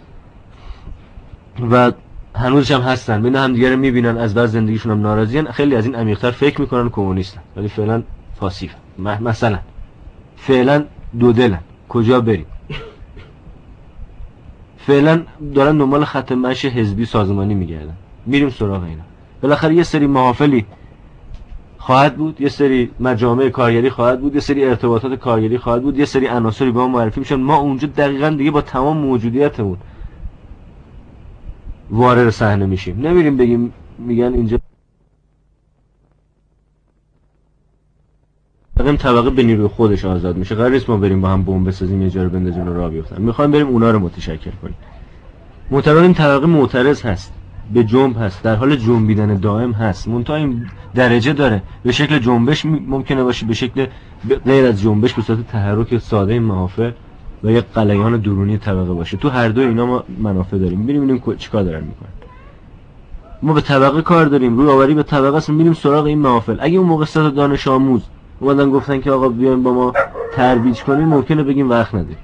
و هنوزش هم هستن، بین هم دیگه رو میبینن، از بعض زندگیشون هم ناراضیان. خیلی از این عمیق‌تر فکر میکنن کمونیستن، ولی فعلا پاسیف. مثلا فعلا دو دلن، کجا بریم؟ فعلا دارن دنبال خط مشی حزبی سازمانی میگردن، میریم سراغ اینا. بالاخره یه سری محافلی خواهد بود، یه سری مجامع کارگری خواهد بود، یه سری ارتباطات کارگری خواهد بود، یه سری عناصری به ما معرفی میشن. ما اونجا دقیقاً دیگه با تمام موجودیتمون وارد صحنه میشیم. نمیریم بگیم میگن اینجا طبقه به نیروی خودش آزاد میشه. قرار نیست ما بریم با هم بمب بسازیم، یه جا رو بندازیم و راه بیفتن. میخوایم بریم اونا رو متشکل کنیم. معتبر این طبقه معترض هست، به جنب هست، در حال جنبیدن دائم هست. منتها این درجه داره، به شکل جنبش ممکنه باشه، به شکل غیر از جنبش به صورت تحرک ساده محافل و یک غلیان درونی طبقه باشه. تو هر دو اینا ما منافع داریم. می‌بینیم چیکار دارن میکنن. ما به طبقه کار داریم، روی آوری به طبقه است، میریم سراغ این محافل. اگه اون موقع صد دانش آموز اومدن گفتن که آقا بیاین با ما ترویج کنیم، ممکنه بگیم وقت نداریم.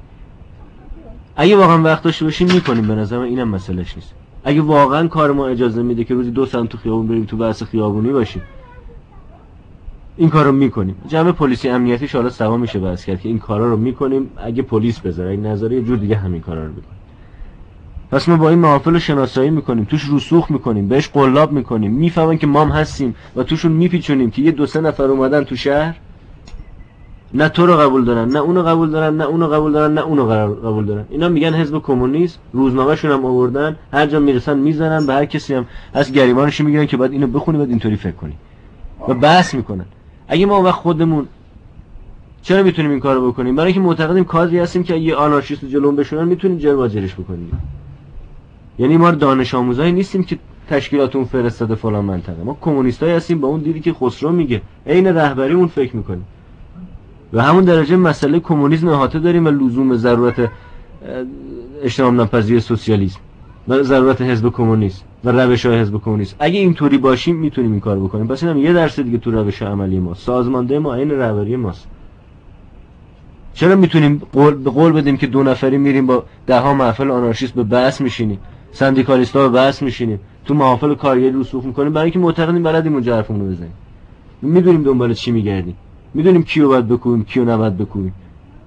اگه واقعا وقت داشته باشیم میکنیم، به نظر من اینم مسئلهش نیست. اگه واقعا کار ما اجازه میده که روزی 2 ساعت تو خیابون بریم تو بحث خیابونی باشیم، این کارو میکنیم. جمع پلیسی امنیتیش حالا سوا میشه بحث کرد که این کارا رو میکنیم. اگه پلیس بذاره این نظریه جور دیگه همین کارا رو میکنیم. پس ما با این محافل رو شناسایی میکنیم، توش رسوخ میکنیم، بهش قلاب میکنیم، میفهمن که ما هم هستیم و توشون میپیچونیم که یه 2-3 نفر اومدن تو شهر، نه تو رو قبول دارن، نه اونو قبول دارن، نه اونو قبول دارن، نه اونو قبول دارن. اینا میگن حزب کمونیست، روزنامه‌شون هم آوردن، هر جا میرسن میزنن به هر کسی هم از گریبانش میگیرن که بعد اینو بخونی، بعد اینطوری فکر کنی و بحث میکنن. اگه ما وقت خودمون چرا میتونیم این کارو بکنیم؟ برای اینکه معتقدیم کادری هستیم که یه آنارشیست جلوم بشونن میتونیم جرواجرش بکنیم. یعنی ما دانش آموزایی نیستیم که تشکیلاتون فرستاده فلان منطقه. ما کمونیستایی هستیم با اون دیدی که خسرو میگه، عین رهبریمون فکر میکنیم. و همون درجه مسئله کمونیسم احاطه داریم و لزوم ضرورت اجتناب ناپذیر سوسیالیسم و ضرورت حزب کمونیست و روش‌های حزب کمونیست. اگه اینطوری باشیم میتونیم این کارو بکنیم. پس اینم 1% دیگه تو روش عملی ما، سازمانده ما عین رهبری ماست. چرا میتونیم به قول بدیم که 2 نفری میریم با 10 محفل آنارشیست به بحث میشینیم، سندیکالیست‌ها به بحث میشینیم، تو محافل کارگری رسوخ میکنیم، برای اینکه معتقدیم بلدیم اونجا حرفمون رو بزنیم. میدونیم دنبال چی میگردیم، میدونیم کیو باید بکوبیم، کیو نباید بکوبیم.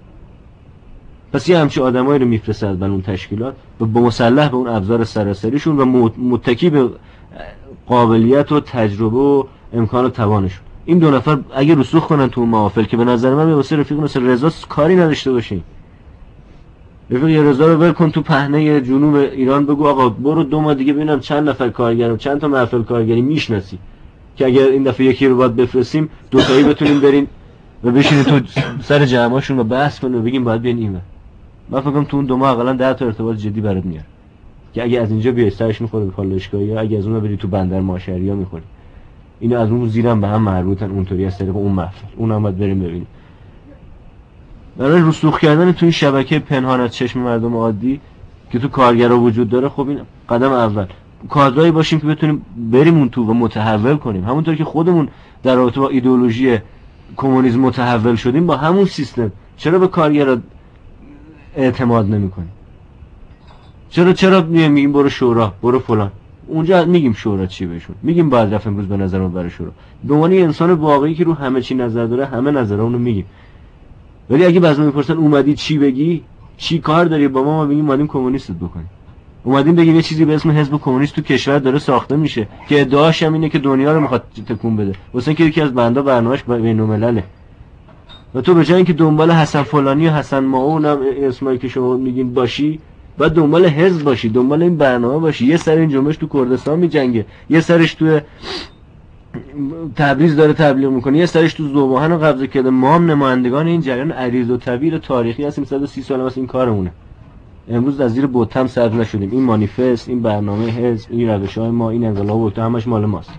پس یه همچین آدمایی رو میفرستاد بر اون تشکیلات و با مسلح به اون ابزار سراسریشون و متکی به قابلیت و تجربه و امکان و توانشون. این 2 نفر اگه رسوخ کنن تو محافل، که به نظر من واسه رفیق مثل رضا کاری نداشته باشین. رفیق یه رضا رو ول کن تو پهنه جنوب ایران، بگو آقا برو 2 ماه دیگه ببینم چند نفر کارگر و چند تا محفل کارگری میشناسی که اگر این دفعه یکی رو باید بفرستیم 2 تایی بتونیم برین و بشینید تو سر جمعاشون و بحث کنیم و بگیم باید بیان اینور. من فکر کنم تو اون 2 ماه حداقل 10 تا ارتباط جدی برات میاره که اگه از اینجا بیای سرش میخوره به پالایشگاهی، یا اگه از اون بری تو بندر ماشریا میخوری. اینا از اون زیرم به هم مربوطن، اونطوری از طریق اون محفل. اونم باید بریم ببینیم. برای رسوخ کردن تو این شبکه پنهان از چشم مردم عادی که تو کارگرا وجود داره، خب این قدم اول. کادرایی باشیم که بتونیم بریم اون تو و متحول کنیم، همونطور که خودمون در رابطه با ایدئولوژی کمونیسم متحول شدیم با همون سیستم. چرا به کارگرا اعتماد نمی‌کنیم؟ چرا میگیم برو شورا، برو فلان؟ اونجا میگیم شورا چی بهشون؟ میگیم باید رفت امروز به نظر ما برای شورا. به عنوان انسان واقعی که رو همه چی نظر داره، همه نظرامونو میگیم. ولی اگه بعضی میپرسن اومدی چی بگی؟ چی کار داری با ما میگیم اومدیم کمونیستت بکنیم. اومدیم بگیم یه چیزی به اسم حزب کمونیست تو کشور داره ساخته میشه که ادعاش هم اینه که دنیا رو میخواد تکون بده. واسه اینکه یکی از بندا برنامه‌اش بین‌الملله. و تو به جای اینکه دنبال حسن فلانی و حسن ماو اونم اسمایی که شما میگین باشی، بعد دنبال حزب باشی، دنبال این برنامه باشی. یه سر این جنبش تو کردستان میجنگه، یه سرش تو تبریز داره تبلیغ میکنه، یه سرش تو ذوباهن رو قبضه کرده. ما هم نمایندگان این جریان عریض و طویل تاریخی هستیم، 130 سال واسه این کارمونه. امروز از زیر بتم سر نشدیم. این مانیفست، این برنامه حزب، این روش‌های ما، این انقلاب و همش مال ماست.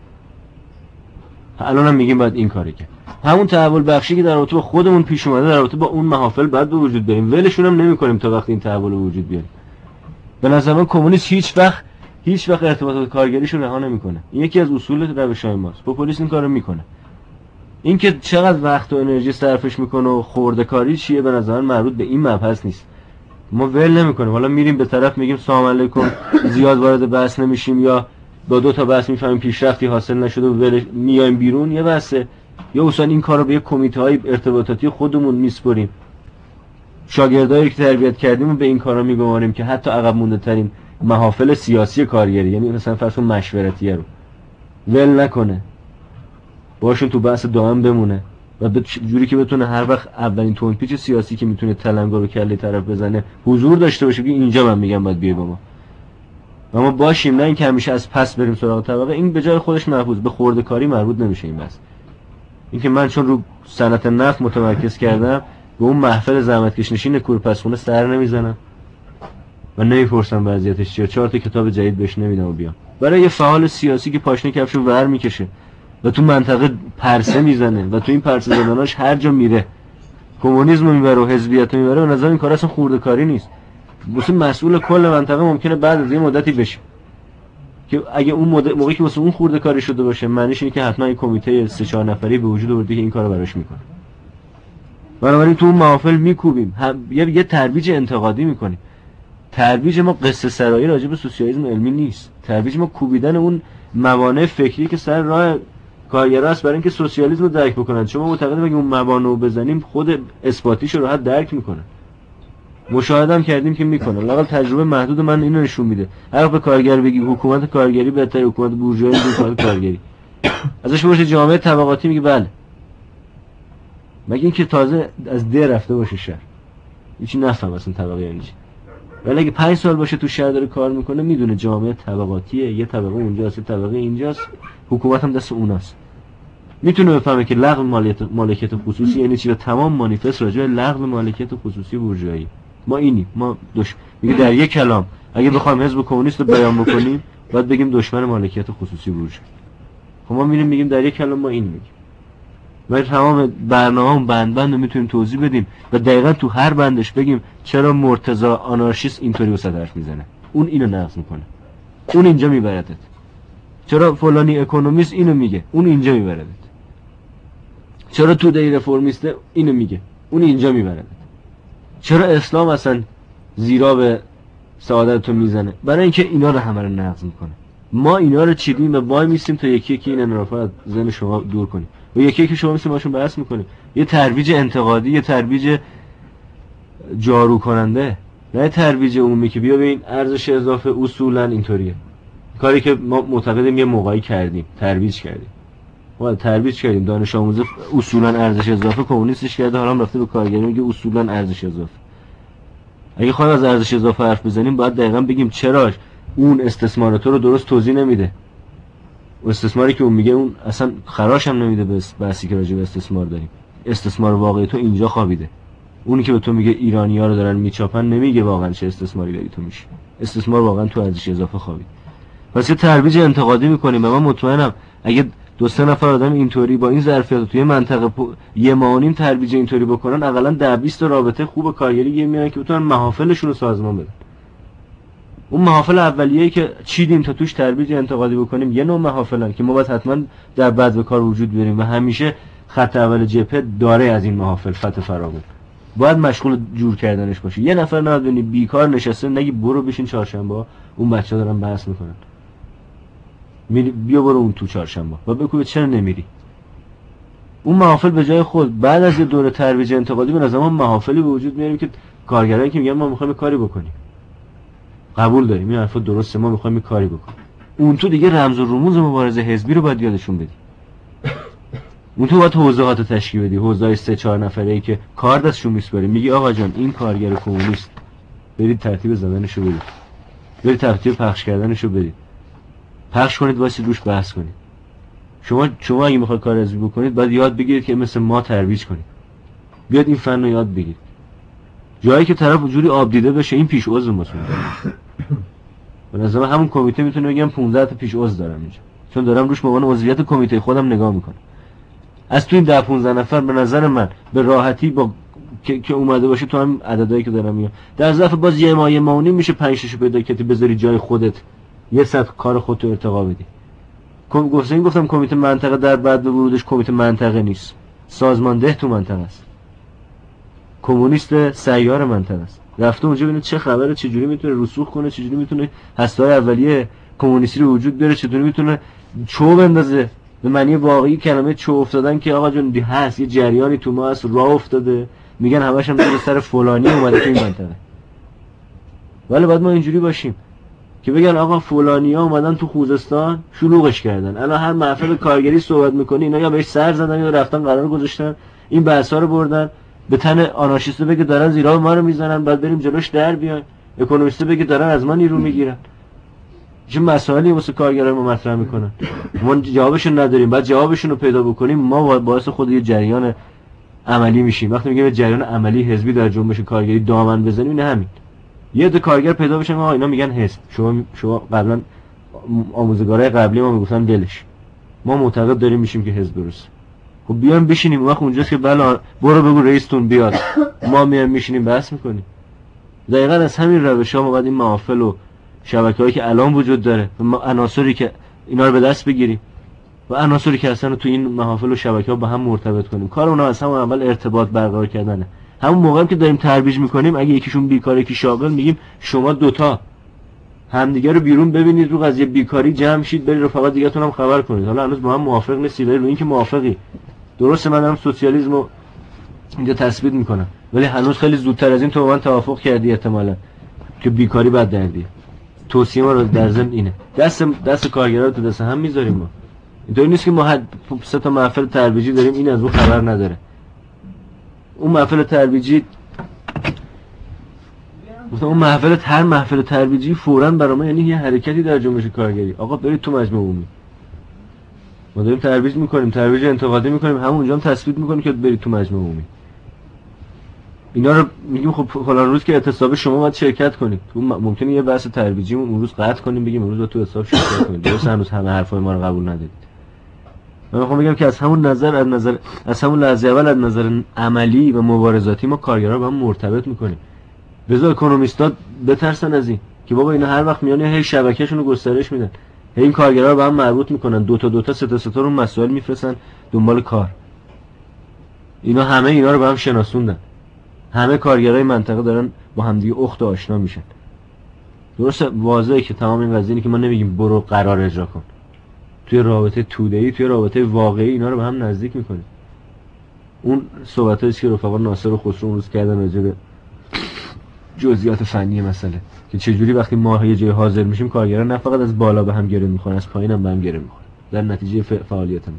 الان هم میگیم باید این کاری کرد. همون تحول بخشی که در رابطه با خودمون پیش اومده در رابطه با اون محافل بعد به وجود بریم، ولشون هم نمی‌کنیم تا وقتی این تحول به وجود بیاد. به نظر من کمونیست هیچ وقت ارتباطات کارگریشو رها نمی‌کنه. این یکی از اصول روش‌های ماست. پوپولیسم این کارو می‌کنه. اینکه چقدر وقت و انرژی صرفش می‌کنه و خورده‌کاری چیه، به نظر من مربوط به این مبحث نیست. ما ول نمی‌کنیم. حالا میریم به طرف میگیم سلام علیکم، زیاد وارد بحث نمیشیم، یا با دو تا بحث میفهمیم پیشرفتی حاصل نشده و میایم بیرون یه بحثه، یا اصلا این کارو به یک کمیته‌های ارتباطاتی خودمون میسپریم. شاگردایی که تربیت کردیم و به این کارا میگماریم که حتی عقب مونده ترین محافل سیاسی کارگری، یعنی مثلا فرض کن مشورتیه رو ول نکنه، باشون تو بحث دائم بمونه و به جوری که بتونه هر وقت اولین تون پیچ سیاسی که میتونه تلنگر رو کله طرف بزنه حضور داشته باشه که اینجا من میگم باید بیای با ما و ما باشیم، نه اینکه همیشه از پس بریم سراغ طبقه. این به جای خودش محفوظ به خورده کاری مربوط نمیشه. این بس اینکه من چون رو صنعت نفت متمرکز کردم به اون محفل زحمتکش نشین کورپسخونه سر نمیزنم و نمیپرسم وضعیتش چیه، 4 تا کتاب جدید بهش نمیدم و بیام. برای یه فعال سیاسی که پاشنه کفشو ور میکشه و تو منطقه پرسه میزنه و تو این پرسه زدناش هر جا میره کمونیسم میبره و حزبیت میبره، به نظر این کار اصلا خورده کاری نیست. واسه مسئول کل منطقه ممکنه بعد از یه مدتی بشه که اگه اون موقعی که واسه اون خورده کاری شده باشه، معنیش اینه که حتما این کمیته 3-4 نفری به وجود آورده که این کارو براش میکنه. بنابراین تو اون محافل میکوبیم، یه ترویج انتقادی میکنیم. ترویج ما قصه سرایی راجع به سوسیالیسم علمی نیست. ترویج ما کوبیدن اون موانع فکری که سر راه کارگرا است برای اینکه سوسیالیسم رو درک بکنن. چون ما معتقدیم اگه اون موانع رو بزنیم خود اثباتیش رو راحت درک میکنن. مشاهده هم کردیم که میکنن. لااقل تجربه محدود من اینو نشون میده. هر وقت به کارگر بگی حکومت کارگری بهتره، حکومت بورژوایی حکومت کارگری، ازش بپرسی جامعه طبقاتی، میگه بله. مگه اینکه تازه از ده رفته باشه شهر، هیچی نفهم اصلا طبقه یعنی چی. ولی اگه 5 سال باشه تو شهر داره کار میکنه، میدونه جامعه طبقاتیه، یه طبقه اونجاست، یه طبقه اینجاست، حکومت هم دست اوناست. میتونه بفهمه که لغو مالکیت خصوصی یعنی چی و تمام مانیفست راجع به لغو مالکیت خصوصی بورژوایی. ما اینی ما میگه در یک کلام اگه بخوایم حزب کمونیست رو بیان بکنیم باید بگیم دشمن مالکیت خصوصی بورژوایی. خب ما میگیم در یک کلام ما این میگیم. ما تمام برنامه‌مون بند رو میتونیم توضیح بدیم و دقیقاً تو هر بندش بگیم چرا مرتضی آنارشیست اینطوری وسط حرف میزنه، اون اینو نقض میکنه، اون اینجا میبردت. چرا فلانی اکونومیست اینو میگه، اون اینجا میبردت. چرا تو دی رفرمیسته اینو میگه، اون اینجا میبردت. چرا اسلام اصلا زیرا به سعادتتون میزنه، برای اینکه اینا رو همه رو نقض میکنه. ما اینا رو چیدیم و وای میستیم تا یکی یکی این انحرافات از ذهن شما دور کنیم و یکی یکی شما میستیم باشون بحث میکنیم. یه ترویج انتقادی، یه ترویج جارو کننده، نه ترویج عمومی که بیا ببین ارزش اضافه اصولا اینطوریه. کاری که ما معتقدیم یه موقعی کردیم، ترویج کردیم. ما ترویج کردیم، دانش آموز اصولا ارزش اضافه کمونیستش کرده، حالا هم رفته به کارگری میگه اصولا ارزش اضافه. اگه خواهیم از ارزش اضافه حرف بزنیم باید دقیقاً بگیم چرا اون استثمارات رو درست توضیح نمیده. و استثماری که اون میگه اون اصلا خراش هم نمیده به بحثی که راجع به استثمار داریم. استثمار واقعی تو اینجا خوابیده. اونی که به تو میگه ایرانی‌ها رو دارن میچاپن نمیگه واقعا چه استثماری داری تو میشه. استثمار واقعا تو ارزش اضافه خوابید. پس یه ترویج انتقادی میکنیم و من مطمئنم اگه 2-3 نفر آدم اینطوری با این ظرفیت توی منطقه یه ماه و نیم ترویج اینطوری بکنن، حداقل 10-20 رابطه خوب کارگری میارن که بتونن محافلشون رو سازمان بدن. اون محافل اولیه‌ای که چیدیم تا توش ترویج انتقادی بکنیم یه نوع محافلن که ما باید حتما در بعد به کار وجود بیاریم و همیشه خط اول جبهه داره از این محافل فتح فراغون باید مشغول جور کردنش باشه. یه نفر نبینی بیکار نشسته نگی برو بشین چهارشنبه اون بچه‌ها دارن بحث میکنن، بیا برو اون تو چهارشنبه و بگو چرا نمیری. اون محافل به جای خود بعد از یه دوره ترویج انتقادی به نظر من محافلی به وجود میاریم که کارگرایی که میگن ما میخوایم کاری بکنیم، قبول داریم این حرفا درسته، ما میخوایم کاری بکنیم، اون تو دیگه رمز و رموز مبارزه حزبی رو باید یادشون بدی. اون تو باید حوزه‌هات تشکیل بدی، حوزه‌های 3-4 نفره‌ای که کار دستشون میسپاری، میگی آقا جان این کارگر کمونیست برید ترتیب زدنشو بدید، برید ترتیب پخش کردنشو بدید، پخش کنید واسه روش بحث کنید. شما اگه میخواید کار حزبی بکنید باید یاد بگیرید که مثل ما ترویج کنید، بیاد این فن رو یاد بگیرید. جایی که طرف جوری آب دیده بشه این پیش عضو مسئول داره. به نظر همون کمیته میتونه بگم 15 تا پیش عضو دارم اینجا، چون دارم روش به عنوان عضویت کمیته خودم نگاه میکنم. از تو این 10-15 نفر به نظر من به راحتی با که اومده باشه تو هم عددایی که دارم میگم در ظرف باز یه ماه و نیم میشه 5-6 پیدا کردی بذاری جای خودت یه سطح کار خودت رو ارتقا بدی. گفتم کمیته منطقه در بعد ورودش کمیته منطقه نیست، سازمانده تو منطقه است، کمونیست سیار منطقه است. رفته اونجا ببینه چه خبره، چجوری میتونه رسوخ کنه، چجوری میتونه هسته‌های اولیه کمونیستی رو وجود بیاره، چطوری میتونه چوب بندازه به معنی واقعی کلمه چوب افتادن که آقا جون هست یه جریانی تو ما هست راه افتاده، میگن همش هم در سر فلانی اومده تو این منطقه. ولی بعد ما اینجوری باشیم که بگن آقا فلانی‌ها اومدن تو خوزستان شلوغش کردن، الان هر محفل کارگری صحبت میکنه اینا یا بهش سر زدن یا رفتن قرار گذاشتن این بحثا رو بردن به تن آنارشیست بگه دارن زیرا ما رو میزنن، بعد بریم جلوش در بیان، اکونومیست بگه دارن از ما نیرو میگیرن. چه مسائلی واسه کارگرای ما مطرح میکنن، ما جوابشون نداریم، بعد جوابشون رو پیدا بکنیم ما باعث خود یه جریان عملی میشیم. وقتی میگیم جریان عملی حزبی در جنبش کارگری دامن بزنیم این همین، یه عده کارگر پیدا بشن آقا اینا میگن حزب، شما قبلا آموزگارای قبلی ما میگفتن ولش، ما معتقد داریم میشیم که حزب درست. خب بیایم بشینیم وقت اونجاست که بله برو بگو رئیستون بیاد، ما میایم میشینیم بحث میکنیم. دقیقاً از همین روش‌ها ما بعد این محافل و شبکه‌هایی که الان وجود داره و عناصری که اینا رو به دست بگیریم و عناصری که اصلا تو این محافل و شبکه‌ها با هم مرتبط کنیم. کار اونها از همون اول ارتباط برقرار کردنه. همون موقعی که داریم ترویج میکنیم اگه یکیشون بیکاره یکی شاغل میگیم شما دوتا همدیگه رو بیرون ببینید رو قضیه بیکاری جمع شید برید رفقا دیگه‌تون هم خبر کنید. حالا هنوز با هم موافق نیستید ولی رو این که موافقی درسته من هم سوسیالیسم رو اینجا تثبیت میکنم ولی هنوز خیلی زودتر از این تو با من توافق کردی احتمالاً که بیکاری بد دردیه. توصیه ما رو در ضمن اینه دست کارگرا رو تو دست هم میذاریم. ما اینطوری نیست که ما 3 تا محفل ترویجی داریم این از اون خبر نداره. اون محفل ترویجی گفتم اون هر محفل ترویجی فوراً برای ما یعنی یه حرکتی در جنبش کارگری. آقا برید تو مجمع عمومی، ما داریم ترویج میکنیم، ترویج انتقادی میکنیم، همونجا هم تثبیت میکنیم که برید تو مجمع عمومی. اینا رو میگیم خب فلان روز که اعتصاب شما باید شرکت کنید. ممکنه یه بحث ترویجی اون روز قطع کنیم بگیم امروز تو حساب شرکت کنید. درست هنوز همه حرفای ما رو قبول ندارید. من میخوام بگم که از همون لحظه اول از نظر عملی و مبارزاتی ما کارگرا با هم مرتبط میکنیم. بذار اکونومیست‌ها بترسن از این که بابا اینا هر وقت میان هی شبکه‌شون رو گسترش میدن، هی این کارگرا رو با هم مربوط میکنن، دو تا 3 تا رو مسائل میفرستن دنبال کار. اینا همه اینا رو با هم شناسوندن. همه کارگرای منطقه دارن با همدیگه اخت و آشنا میشن. درسته واضحه که تمام این قضیه اینه که ما نمیگیم برو قرار اجرا کن. توی رابطه توده‌ای، توی رابطه واقعی اینا رو به هم نزدیک میکنیم. اون صحبتایی که رفقا ناصر و خسرو اون روز کردن راجع به جزئیات فنی مسئله که چه جوری وقتی ما یه جای حاضر میشیم کارگرا نه فقط از بالا به هم گره میخورن از پایین هم به هم گره میخورن در نتیجه فعالیتمون.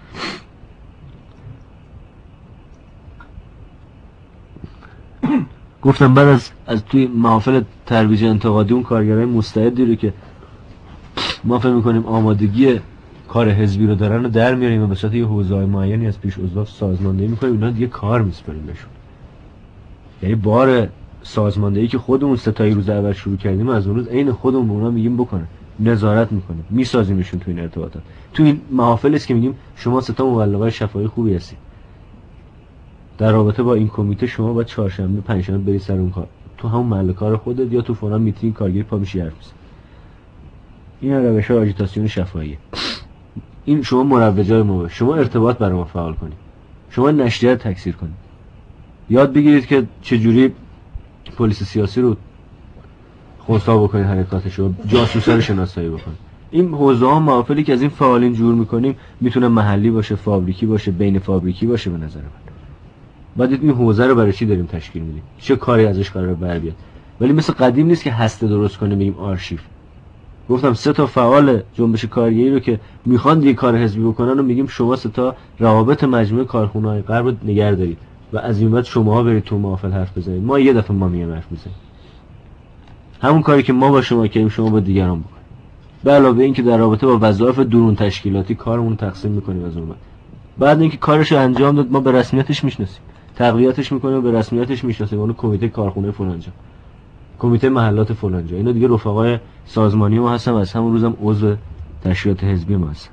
گفتم بعد از توی محافل ترویج انتقادی اون کارگرای مستعدی رو که ما فکر می‌کنیم آمادگی کار حزبی رو دارن و در میاریم و به صورت یه حوزه‌های معینی از پیش عضو سازماندهی می‌کنیم اینا دیگه کار می‌سپاریم بهشون. یعنی بار سازماندهی که خودمون ستایی روز اول شروع کردیم از اون روز عین خودمون به اونا میگیم بکنن، نظارت می‌کنیم، می‌سازیمشون تو این ارتباطات. تو این محافل است که میگیم شما 3 تا مبلغای شفاهی خوبی هستید. در رابطه با این کمیته شما باید چهارشنبه پنجشنبه برید سر اون کار تو همون محل کار خودت یا تو فلان میتینگ کارگری پا میشی حرف میزنی. این روش آژیتاسیون شفاهیه. این شما مروجای ما باش، شما ارتباط برای ما فعال کنید، شما نشریه تکثیر کنید، یاد بگیرید که چجوری پلیس سیاسی رو خونسا بکنید، حرکاتش رو جاسوسا رو شناسایی بکنید. این حوزه ها محافلی که از این فعالین جور میکنیم میتونه محلی باشه، فابریکی باشه، بین فابریکی باشه. به نظر من بعد این حوزه رو برای چی داریم تشکیل میدیم، چه کاری ازش قراره بر بیاد. ولی مثل قدیم نیست که هسته درست کنه بگیم آرشیو. گفتم 3 تا فعال جنبش کارگری رو که میخوان دیگه کار حزبی بکنن و میگیم شما 3 تا روابط مجموعه کارخونه‌های غرب رو نگه دارید و از این بعد شماها برید تو محافل حرف بزنید. ما یه دفعه ما میایم حرف میزنیم، همون کاری که ما با شما کردیم شما با دیگران بکنید. به علاوه این که در رابطه با وظایف درون تشکیلاتی کارمون تقسیم میکنیم از اون بعد اینکه کارش رو انجام داد ما به رسمیتش میشناسیم، تقویتش میکنیم و به رسمیتش میشناسیم. اون کمیته کارخونه فلانجا، کمیته محلات فلانجا، اینا دیگه رفقای سازمانی ما هستن، از همون روزم عضو تشکیلات حزبی ما هستن.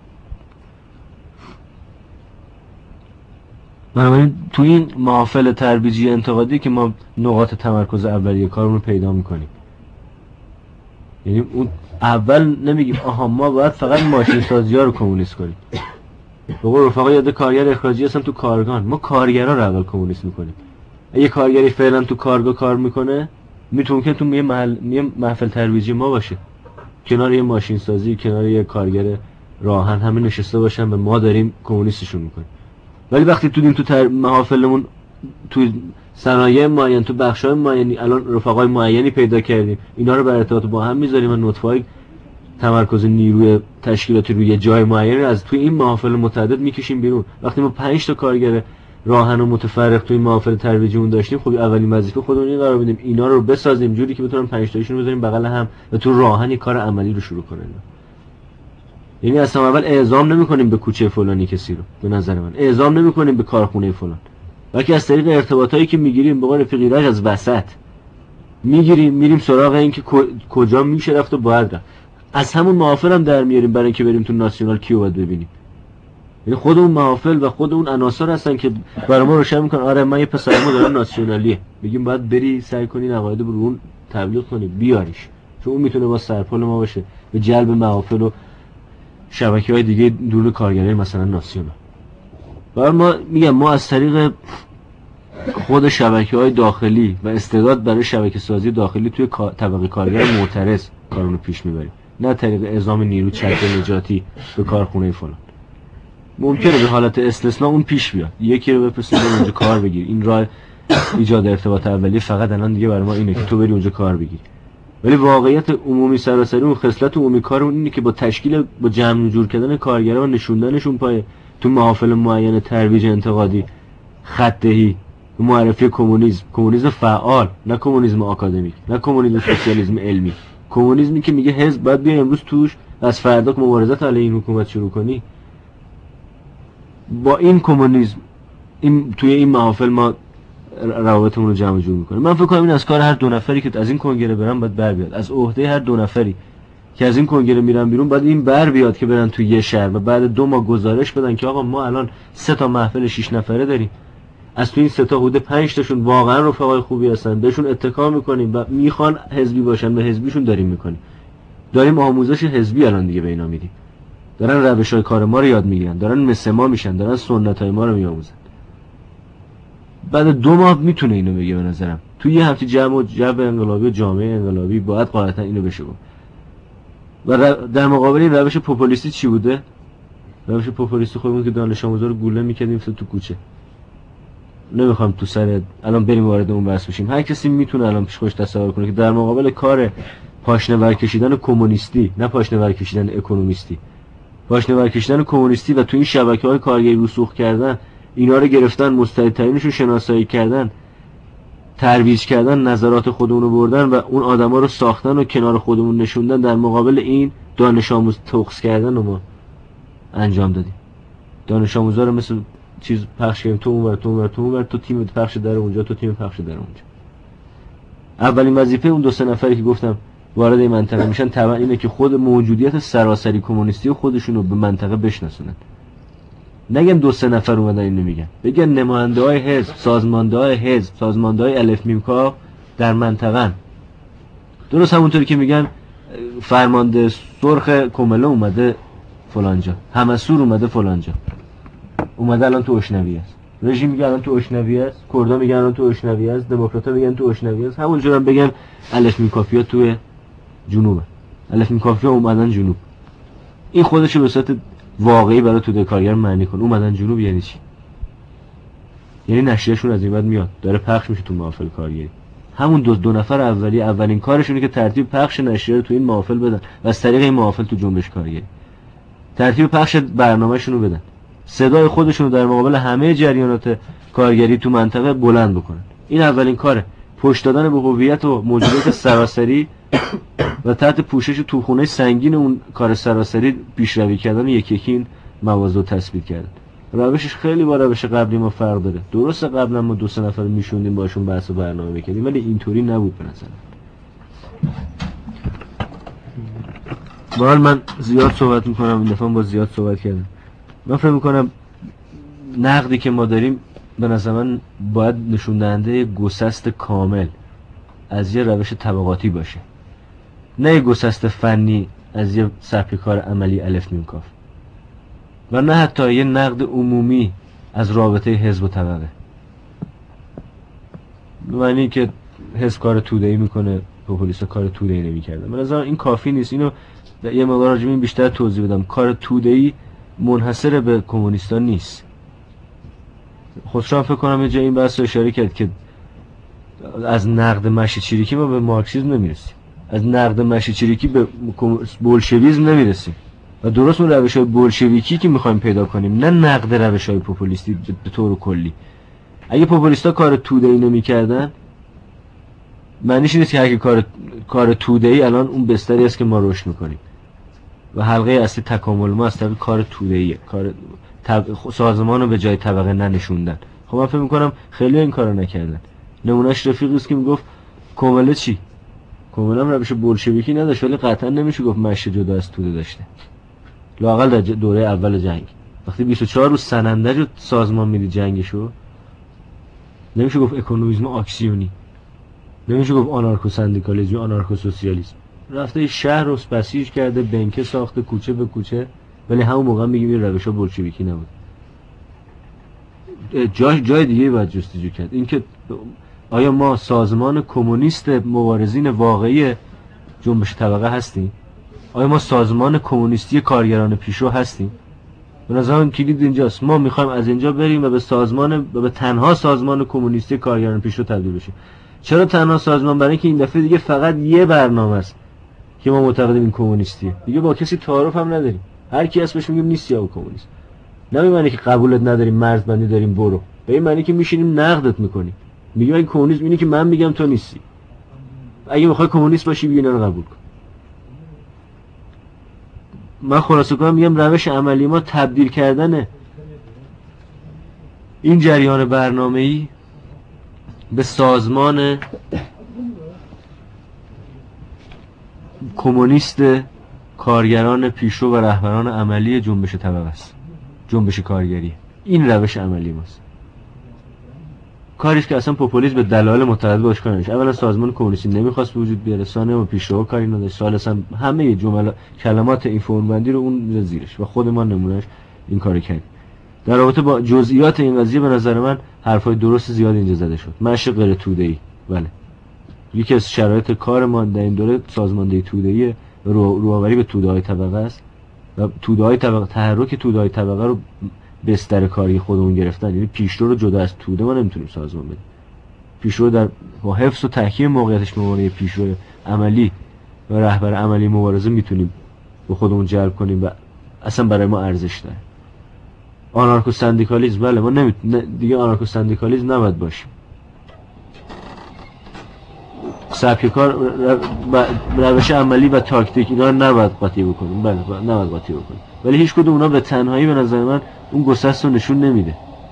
بنابراین تو این محافل ترویجی انتقادی که ما نقاط تمرکز اولیه کارمون رو پیدا میکنیم. یعنی اون اول نمیگیم آها ما باید فقط ماشین سازی‌ها رو کمونیست کنیم. بقول رفقا یاد کارگر اخراجی هستن تو کارگان، ما کارگرا رو اول کمونیست میکنیم. اگه کارگری فعلا تو کارگاه کار میکنه میتونه که تو یه محفل ترویجی ما باشه، کنار یه ماشین سازی، کنار یه کارگر راهن همه نشسته باشن و ما داریم کمونیستشون میکنیم. ولی وقتی تو محافلمون تو صنایع معین، تو بخشای معینی الان رفقای معینی پیدا کردیم، اینا رو بر ارتباط با هم میذاریم و نطفه‌های تمرکز نیروی تشکیلاتی روی جای معینی از توی این محافل متعدد میکشیم بیرون. وقتی ما 5 تا کارگر راهن و متفرق توی محافل ترویجیمون داشتیم، خب اولین وظیفه خودمون این قرار بدیم اینا رو بسازیم جوری که بتونن 5 تایشون رو بذاریم بغل هم و تو راهن یه کار عملی رو شروع کنن. یعنی اصلا اول اعزام نمی‌کنیم به کوچه فلانی کسی رو، به نظر من اعزام نمی‌کنیم به کارخونه فلان، بلکه از طریق ارتباطایی که میگیریم به قول فقیراج از وسط میگیریم، میریم سراغ این که کجا میشه رفت و باید رفت. از همون محافل هم در میاریم برای اینکه بریم تو ناسیونال کیو باید ببینیم. یعنی خود اون محافل و خود اون عناصر هستن که برای ما روشن میکنن آره من یه پسرمو دارم ناسیونالیه، بگیم باید بری سعی کنی عقاید رو اون تبلیغ کنی بیاریش، چون اون میتونه با سرپل ما باشه به جلب محافل و شبکه‌های دیگه دور کارگرای مثلا ناسیونال. برای ما میگم ما از طریق خود شبکه‌های داخلی و استعداد برای شبکه سازی داخلی توی طبقه کارگر معترض کارونو پیش میبریم، نه طریق اعزام نیرو چرخ نجاتی به کارخونه فلان. ممکنه به حالت استثناء اون پیش بیاد، یکی رو بفرستیم اونجا کار بگیر. این راه ایجاد ارتباط اولیه فقط الان دیگه برای ما اینه که تو بری اونجا کار بگیر. ولی واقعیت عمومی سراسری اون خصلت عمومی کارمون اینه که با تشکیل با جمع جور کردن کارگرا و نشوندنشون پای تو محافل معین ترویج انتقادی خطه‌ای معرفی کمونیسم فعال، نه کمونیسم آکادمیک، نه کمونیسم سوسیالیسم علمی، کمونیسمی که میگه حزب باید بیا امروز توش از فردا که مبارزات علیه این حکومت شروع کنی. با این کمونیسم این توی این محافل ما روابطمون رو جمع جور میکنیم. من فکر کنم این از کار هر 2 نفری که از این کنگره برن باید بر بیاد، از عهده هر 2 نفری که از این کنگره میرن بیرون باید این بر بیاد که برن توی یه شهر و بعد 2 ماه گزارش بدن که آقا ما الان 3 تا محفل 6 نفره داریم، از تو این 3 تا حدود 5 تاشون واقعا رفقای خوبی هستن، بهشون اتکا میکنیم و میخوان حزبی باشن، به حزبیشون داریم میکنیم، داریم آموزش حزبی الان دیگه به اینا میدیم، دارن روش‌های کار ما رو یاد میگیرن، دارن مثل ما میشن، دارن سنت‌های ما رو میآموزن. بعد 2 ماه میتونه اینو بگه. به نظرم توی یه هفته جو انقلابی و جامعه انقلابی باید غالبا اینو بشه گفت. و در مقابل این روش پوپولیستی چی بوده؟ روش پوپولیستی خودمون که دانش آموزا رو گوله میکردیم تو کوچه. نمیخوام تو سر الان بریم وارد اون بحث بشیم. هر کسی میتونه الان پیش خودش تصور کنه که در مقابل کار پاشنه ورکشیدن کمونیستی، نه پاشنه ورکشیدن اکونومیستی، پاشنه ورکشیدن کمونیستی و تو این شبکه‌های کارگری رسوخ کردن، اینا رو گرفتن، مستعدترینشون شناسایی کردن، ترویج کردن، نظرات خودمون رو بردن و اون آدما رو ساختن و کنار خودمون نشوندن، در مقابل این دانش آموز تخص کردن رو ما انجام دادیم. دانش آموزا رو مثل چیز پخش کردیم، تو اونور تو تیم پخش در اونجا، تو تیم پخش در اونجا. اولین وظیفه اون 2-3 نفری که گفتم وارد این منطقه میشن طبعا اینه که خود موجودیت سراسری کمونیستی و خودشون رو به منطقه بشناسونن. نگن 2-3 نفر اومدن اینو میگن، بگن نماینده‌های حزب، سازمانده‌های الف میم کا در منطقه. درست همونطوری که میگن فرمانده سرخ کمله اومده فلانجا، همسور اومده فلانجا، اومده الان تو اشنوی است، رژیم میگه الان تو اشنوی است، کردا میگن الان تو اشنوی است، دموکرات‌ها میگن تو اشنوی است، همونجوری هم بگن الف میم کافیا تو جنوب، الف میم کافیا اومدن جنوب. این خودش به صورت واقعی برای توده کارگر معنی کن. اومدن جنوب یعنی چی؟ یعنی نشریه‌شون از این بعد میاد داره پخش میشه تو محافل کارگری. همون دو نفر اولی اولین کارشونه که ترتیب پخش نشریه رو تو این محافل بدن و از طریق این محافل تو جنبش کارگری ترتیب پخش برنامه‌شون رو بدن، صدای خودشون رو در مقابل همه جریانات کارگری تو منطقه بلند بکنن. این اولین کاره، پشت دادن به هویت و موجودات سراسری و تحت پوشش توپخانه سنگین اون کار سراسری پیشروی کردن، یکی یکی این موازه رو تثبیت کردن. روشش خیلی با روش قبلی ما فرق داره. درست قبلا ما 2-3 نفر میشوندیم باشون بحث و برنامه میکردیم، ولی اینطوری نبود به نظر من. من زیاد صحبت میکنم، این دفعه با زیاد صحبت کردم. من فکر میکنم نقدی که ما داریم به نظر من باید نشون دهنده گسست کامل از یه روش طبقاتی باشه، نه یه گسست فنی از یه سبک کار عملی الف نیم کاف، و نه حتی یه نقد عمومی از رابطه حزب و طبقه. معنی که حزب کار توده‌ای میکنه، پوپولیستا کار توده‌ای نمی‌کردن. به نظر این کافی نیست. اینو یه مقدار راجع به این بیشتر توضیح بدم. کار توده‌ای منحصر به کمونیستا نیست. خسرو فکر کنم یه جای این بحث رو اشاره کرد که از نقد مشی چریکی ما به مارکسیسم نمیرسیم، از نقد مشی چریکی به بولشویسم نمیرسیم، و درست اون روش‌های بولشویکی که می‌خوایم پیدا کنیم، نه نقد روش‌های پوپولیستی به طور کلی. اگه پوپولیستا کار توده‌ای نمی‌کردن، معنیش نیست که هر کار توده‌ای الان اون بستری است که ما رشد می‌کنیم و حلقه اصلی تکامل ما از طریق کار توده‌ایه، کار سازمان رو به جای طبقه ننشوندن. خب من فکر می‌کنم خیلی این کارو نکردن. نمونهش رفیقی است که میگفت کومله چی؟ کومله هم روش بولشویکی نداشت، ولی قطعا نمیشه گفت مشه جدا از توده داشته. لااقل در دوره اول جنگ وقتی 24 روز سنندج رو سازمان میدی جنگشو، نمیشه گفت اکونومیسم آکسیونی، نمیشه گفت آنارکو سندیکالیسم یا آنارکو سوسیالیسم. رفته شهر رو بسیج کرده، بنکه ساخته کوچه به کوچه، ولی همون موقع میگیم این روشا بولشویکی نبود. جای دیگه باید جستجو کرد. اینکه آیا ما سازمان کمونیست مبارزین واقعی جنبش طبقه هستیم؟ آیا ما سازمان کمونیستی کارگران پیشرو هستیم؟ به نظرم کلید اینجاست. ما میخوایم از اینجا بریم و به تنها سازمان کمونیستی کارگران پیشرو تبدیل بشیم. چرا تنها سازمان؟ برای اینکه این دفعه دیگه فقط یه برنامه است که ما معتقدیم این کمونیستیه. دیگه با کسی تعارف هم نداریم. هر کی هست بهش میگیم نیستی یا کمونیست. نه معنی که قبولت نداریم، مرزبندی داریم برو. به این معنی که میشینیم نقدت میکنیم. میگیم این کمونیسم اینه که من میگم تو نیستی. اگه میخوای کمونیست باشی بیا اینا رو قبول کن. من خلاصه کنم میگم روش عملی ما تبدیل کردن این جریان برنامه‌ای به سازمان کمونیست کارگران پیشرو و رهبران عملی جنبش طبقه است، جنبش کارگری. این روش عملی ماست. کاریش که اصلا پوپولیسم به دلایل متعدد باش کننش. اولا سازمان کمونیستی نمیخواست وجود بیاره، ثانیا و پیشرو کاری نداشت، ثالثا همه جمله کلمات این فرم‌بندی رو اون زیرش و خود ما نمونهش این کارو کردیم. در رابطه با جزئیات این قضیه به نظر من حرفای درست زیاد اینجا زده شد. مشی غیر توده‌ای، بله، یکی از شرایط کار ما در این دوره سازماندهی توده‌ای روآوری به توده‌های طبقه است و توده‌های طبقه، تحرک توده‌های طبقه رو بستر کاری خودمون گرفتن. یعنی پیشرو رو جدا از توده ما نمیتونیم سازمان بدیم. پیشرو در با حفظ و تحکیم موقعیتش به عنوان پیشرو عملی و رهبر عملی مبارزه میتونیم به خودمون جلب کنیم و اصلا برای ما ارزش داره. آنارکو سندیکالیسم، بله، ما دیگه آنارکو سندیکالیسم نباید باشیم. سبک کار، روش عملی و تاکتیک، اینا رو نباید قاطی بکنیم. بله، نباید قاطی بکنیم، ولی هیچ کدوم اونا به تنهایی به نظر من اون گسست رو نشون نمیده.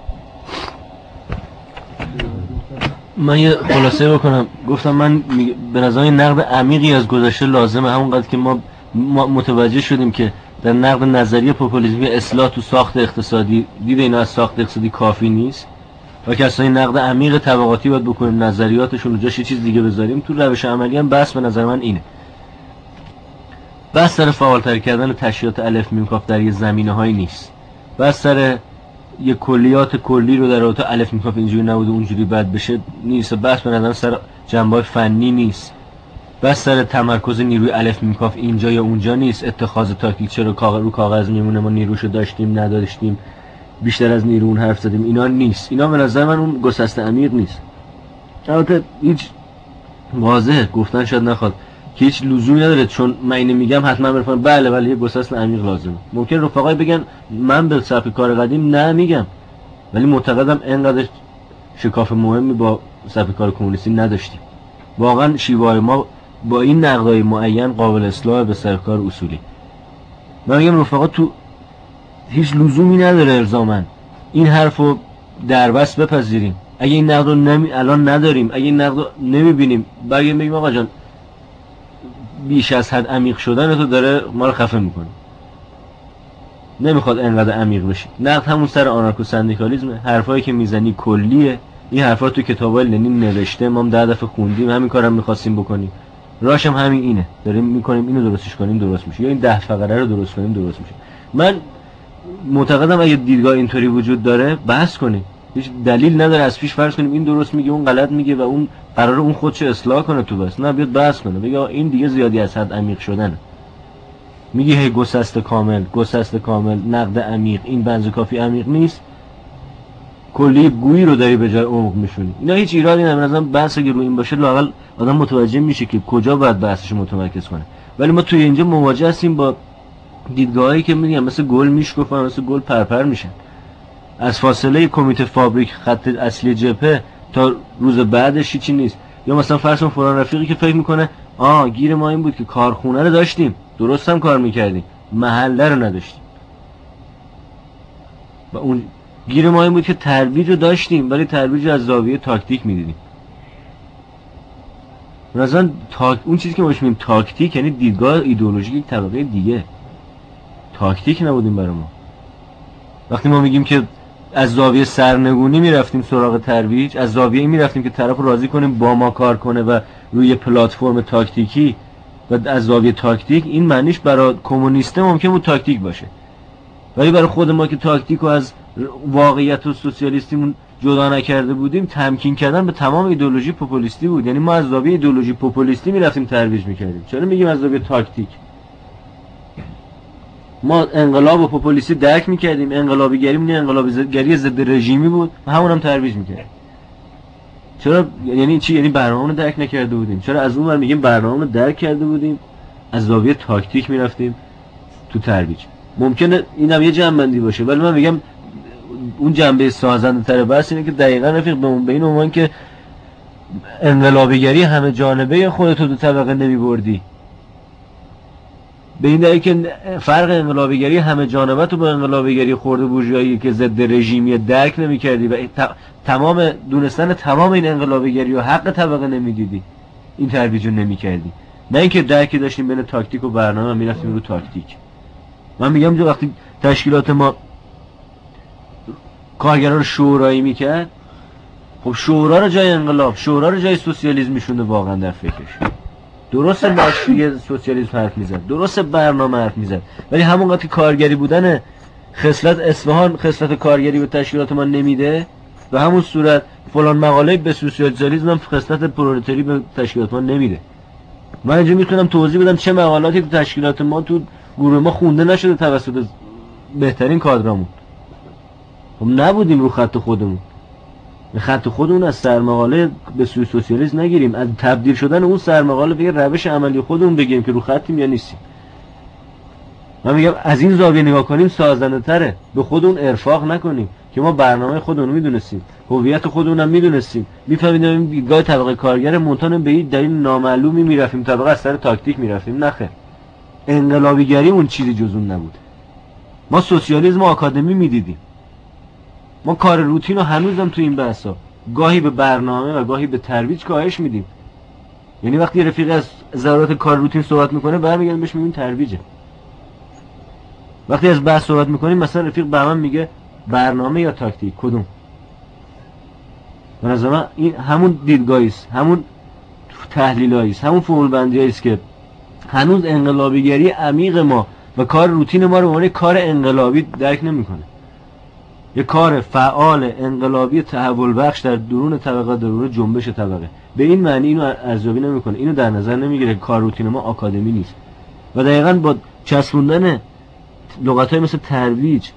من یه خلاصه بکنم. گفتم من به نظر این نقد عمیقی از گذشته لازمه، همونقدر که ما متوجه شدیم که در نقد نظریه پوپولیسم اصلاح تو ساخت اقتصادی دید اینا از ساخت اقتصادی کافی نیست و که اصلا این نقد عمیق طبقاتی باید بکنیم، نظریاتشون رو جاش یه چیز دیگه بذاریم. تو روش عملی هم بس به نظر من اینه. بس سر فعال‌تر کردن تشریعات الف میم کاف در یه زمینه‌هایی نیست. بس سر یه کلیات کلی رو در رابطه الف میم کاف اینجوری نبوده اونجوری بد بشه نیست. بس به نظر سر جنبه‌های فنی نیست. بس سر تمرکز نیروی الف میم کاف اینجا یا اونجا نیست. اتخاذ تاکتیک چرا رو کاغذ میمونه، ما نیروشو داشتیم نداشتیم، بیشتر از نیرو اون حرف زدیم، اینا نیست. اینا به نظر من اون گسست عمیق نیست. البته هیچ واضحه، گفتن شاید نخواد که هیچ لزومی نداره چون من اینو میگم حتما برفان بله ولی یه گسست عمیق لازمه. ممکن رفقای بگن من به سبک کار قدیم نه میگم، ولی معتقدم اینقدر شکاف مهمی با سبک کار کمونیستی نداشتیم. واقعا شیوه ما با این نقدای معین قابل اصلاح به سبک کار اصولی. من میگم رفقا تو هیچ لزومی نداره الزاما این حرفو دربست بپذیریم. اگه این نقد رو الان نداریم، اگه این نقد رو نمیبینیم، برگردیم بگیم آقا جان بیش از حد عمیق شدن تو داره ما رو خفه میکنه، نمیخواد انقدر عمیق بشی. نقد همون سر آنارکو سندیکالیسمه، حرفایی که میزنی کلیه. این حرفا تو کتابای لنین نوشته، ما هم 10 دفعه خوندیم، همین کارم میخواستیم بکنیم، راهش هم همین اینه، داریم میکنیم اینو درستش کنیم درست میشه، یا این 10 فقره رو درست کنیم درست میشه. من معتقدم اگه دیدگاه اینطوری وجود داره بحث کنیم، هیچ دلیل نداره از پیش فرض کنیم این درست میگه اون غلط میگه و اون قراره اون خودشو اصلاح کنه تو بس. نه، بیاد بحث کنه، بگه این دیگه زیادی از حد عمیق شدنه. میگه هی گسست کامل، نقد عمیق، این بنز کافی عمیق نیست، کلی گویی رو داری به جای عمق میشونی. اینا هیچ ایرادی نداره. مثلا بحث اگه رو این باشه لااقل آدم متوجه میشه که کجا باید بحثش متمرکز کنه. ولی ما توی اینجا مواجه هستیم با دیدگاهایی که میگم مثل گل میشکفن، مثل گل پرپر میشن. از فاصله کمیته فابریک خط اصلی جبهه تا روز بعدش چی نیست. یا مثلا فرض کن فلان رفیقی که فکر میکنه گیر ما این بود که کارخونه رو داشتیم، درست هم کار میکردیم، محله رو نداشتیم. و اون گیر ما این بود که ترویج رو داشتیم ولی ترویج از زاویه تاکتیک میدیدیم. مثلا اون چیزی که ما میگیم تاکتیک یعنی دیدگاه ایدئولوژیک طبقه دیگه، تاکتیک نبودیم برای ما. وقتی ما میگیم که از زاویه سرنگونی میرفتیم سراغ ترویج، از زاویه این میرفتیم که طرف رو راضی کنیم با ما کار کنه و روی پلتفرم تاکتیکی و از زاویه تاکتیک، این معنیش برای کمونیسته ممکن بود تاکتیک باشه، ولی برای خود ما که تاکتیک رو از واقعیت و سوسیالیستیمون جدا نکرده بودیم، تمکین کردن به تمام ایدئولوژی پوپولیستی بود. یعنی ما از زاویه ایدئولوژی پوپولیستی میرفتیم ترویج میکردیم. چرا میگیم از زاویه تاکتیک؟ ما انقلاب و پوپولیستی درک میکردیم، انقلابیگری نه انقلابیگری ضد رژیمی بود و همون هم ترویج میکردیم. چرا؟ یعنی چی؟ یعنی برنامه رو درک نکرده بودیم. چرا از اون ور میگیم برنامه رو درک کرده بودیم، از زاویه تاکتیک میرفتیم تو ترویج. ممکنه اینم یه جنبندی باشه، ولی من میگم اون جنبه سازنده تر بحث اینه که دقیقاً رفیق به این عنوان که انقلابیگری همه جانبه خودتو دو طبقه نمیبردی، به این دلیل که فرق انقلابیگری همه جانبه تو با انقلابیگری خرد بورژوایی که ضد رژیمی درک نمی‌کردی و تمام دونستن تمام این انقلابیگری و حق طبقه نمیدیدی، این ترویج رو نمی‌کردی. نه اینکه درکی داشتیم بین تاکتیک و برنامه میرفتیم رو تاکتیک. من میگم جو وقتی تشکیلات ما کارگرا رو شورایی میکرد، خب شورا رو جای انقلاب، شورا رو جای سوسیالیسم میشونه واقعا در فکرش. درسته ماشیه سوسیالیسم حرف میزد، درسته برنامه حرف میزد، ولی همونقدر که کارگری بودن خصلت اصفهان خصلت کارگری به تشکیلات ما نمیده، و همون صورت فلان مقاله به سوسیالیسم هم خصلت پرولتاری به تشکیلات ما نمیده. من اینجا میتونم توضیح بدم چه مقالاتی تو تشکیلات ما تو گروه ما خونده نشده توسط بهترین کادرامون. خب نبودیم رو خط خودمون، به خط خودمون از سرمقاله به سوی سوسیالیسم نگیریم، از تبدیل شدن اون سرمقاله به روش عملی خودمون بگیم که رو خطیم یا نیستیم. من میگم از این زاویه نگاه کنیم سازنده تره، به خودمون ارفاق نکنیم که ما برنامه خودمون میدونستیم، هویت خودمون هم میدونستیم، میفهمیدیم این دیدگاه طبقه کارگر مونتان به این دلیل نامعلومی میرفتیم طبقه از سر تاکتیک میرفتیم. نخیر، انقلابیگری اون چیزی جز اون نبود. ما سوسیالیسم آکادمی میدیدیم، ما کار روتین رو هنوزم تو این بحثا گاهی به برنامه و گاهی به ترویج کاهش میدیم. یعنی وقتی رفیق از ضرورت کار روتین صحبت میکنه برمیگردیم بهش میگیم ترویجه. وقتی از بحث صحبت میکنیم مثلا رفیق به من میگه برنامه یا تاکتیک کدوم؟ به نظر من این همون دیدگاهی است، همون تحلیلایی است، همون فرمول بندیایی است که هنوز انقلابیگری عمیق ما و کار روتین ما رو به عنوان کار انقلابی درک نمیکنه. یه کار فعال انقلابی تحول بخش در درون طبقه، درون جنبش طبقه، به این معنی اینو ارزیابی نمیکنه، اینو در نظر نمیگیره که کار روتین ما آکادمی نیست. و دقیقاً با چسبوندن لغت‌های مثل ترویج،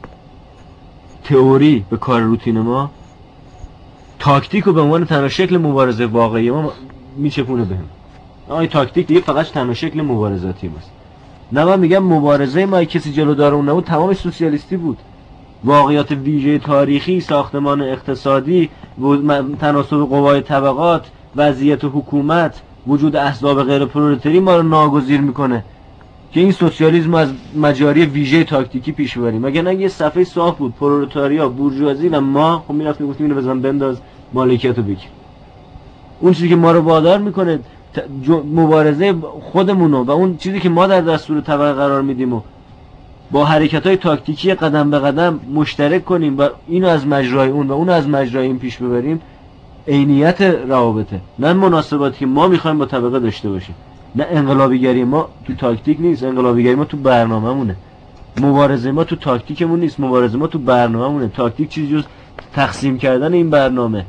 تئوری به کار روتین ما، تاکتیک رو به عنوان تنها شکل مبارزه واقعی ما میچپونه بهم. این تاکتیک دیگه فقط تنها شکل مبارزاتی ماست. نه من میگم مبارزه ما کسی جلو داره اون نبود تمامش سوسیالیستی بود. واقعیات ویژه تاریخی، ساختمان اقتصادی، تناسب قوای طبقات، وضعیت حکومت، وجود احزاب غیر پرولتاری ما رو ناگزیر میکنه که این سوسیالیسم از مجاری ویژه تاکتیکی پیش ببریم. مگر نه یه صفحه صاف بود، پرولتاریا، بورژوازی و ما خب میرفتیم گفتیم اینو بزن بنداز مالکیتو بگیر. اون چیزی که ما رو وادار میکنه مبارزه خودمونو و اون چیزی که ما در دستور طبقه قرار میدیم و با حرکت‌های تاکتیکی قدم به قدم مشترک کنیم و اینو از مجرای اون و اونو از مجرای این پیش ببریم، عینیت روابطه، نه مناسباتی که ما میخوایم با طبقه داشته باشیم. نه انقلابیگری ما تو تاکتیک نیست، انقلابیگری ما تو برنامه‌مونه. مبارزه ما تو تاکتیکمون نیست، مبارزه ما تو برنامه‌مونه. تاکتیک چیزی جز تقسیم کردن این برنامه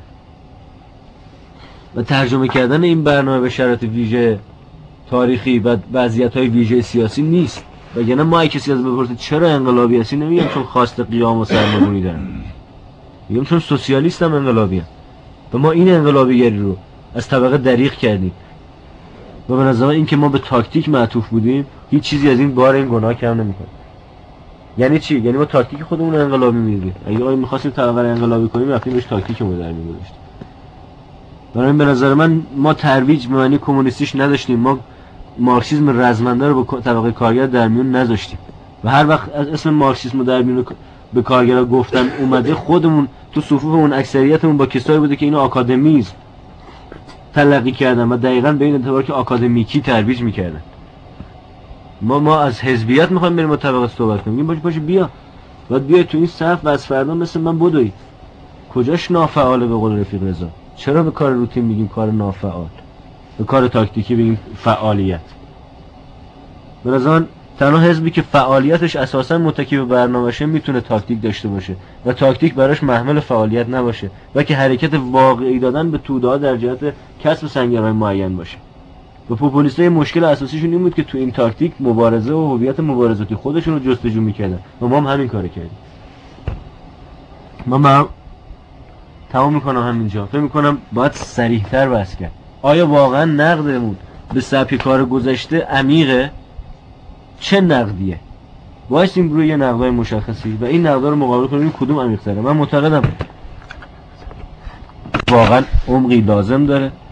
و ترجمه کردن این برنامه به شرایط ویژه تاریخی و وضعیت‌های ویژه سیاسی نیست. وگرنه ما کسی از بپرسه چرا انقلابی هستی نمیگم چون خواست قیام و سرنگونی دارم، میگم چون سوسیالیستم انقلابیم و ما این انقلابیگری رو از طبقه دریغ کردیم و به نظر این که ما به تاکتیک معطوف بودیم هیچ چیزی از این بار این گناه کم نمی‌کنه. یعنی چی؟ یعنی ما تاکتیک خودمون انقلابی می‌دیدیم. اگه ما می‌خواستیم طبقه رو انقلابی کنیم رفتیم بهش تاکتیکمون در می‌گذاشتیم. برای به نظر من ما ترویج به معنی کمونیستیش نداشتیم، ما مارکسیسم رزمنده رو به طبقه کارگر در میون نذاشتیم و هر وقت از اسم مارکسیسم در میون به کارگرا گفتن اومده خودمون تو صفوفمون اکثریتمون با کسایی بوده که اینو آکادمیزم تلقی کردن و دقیقاً به این اعتبار که آکادمیکی ترویج میکردن. ما از حزبیت میخوایم بریم با طبقه صحبت کنیم، میگیم باشه بیا بعد بیای تو این صف و از فردا مثل من بدوی. کجاش نافعاله به قول رفیق رضا؟ چرا به کار روتین میگیم کار نافعال، به کار تاکتیکی بگیم فعالیت؟ به نظر تنها حزبی که فعالیتش اساسا متکی به برنامه‌شه میتونه تاکتیک داشته باشه و تاکتیک براش محمل فعالیت نباشه و که حرکت واقعی دادن به توده‌ها در جهت کسب سنگرهای معین باشه. و پوپولیست‌ها مشکل اساسیشون این بود که تو این تاکتیک مبارزه و هویت مبارزاتی خودشون رو جستجو می‌کردن و ما هم همین کارو کردیم. ما تمام میکنم همینجا. فکر میکنم باید صریح‌تر بحث کرد. آیا واقعا نقدمون به سبک کار گذشته عمیقه؟ چه نقدیه؟ وایسیم روی یه نقدای مشخصی و این نقدا رو مقابله کنیم کدوم عمیق‌تره. من معتقدم واقعا عمقی لازم داره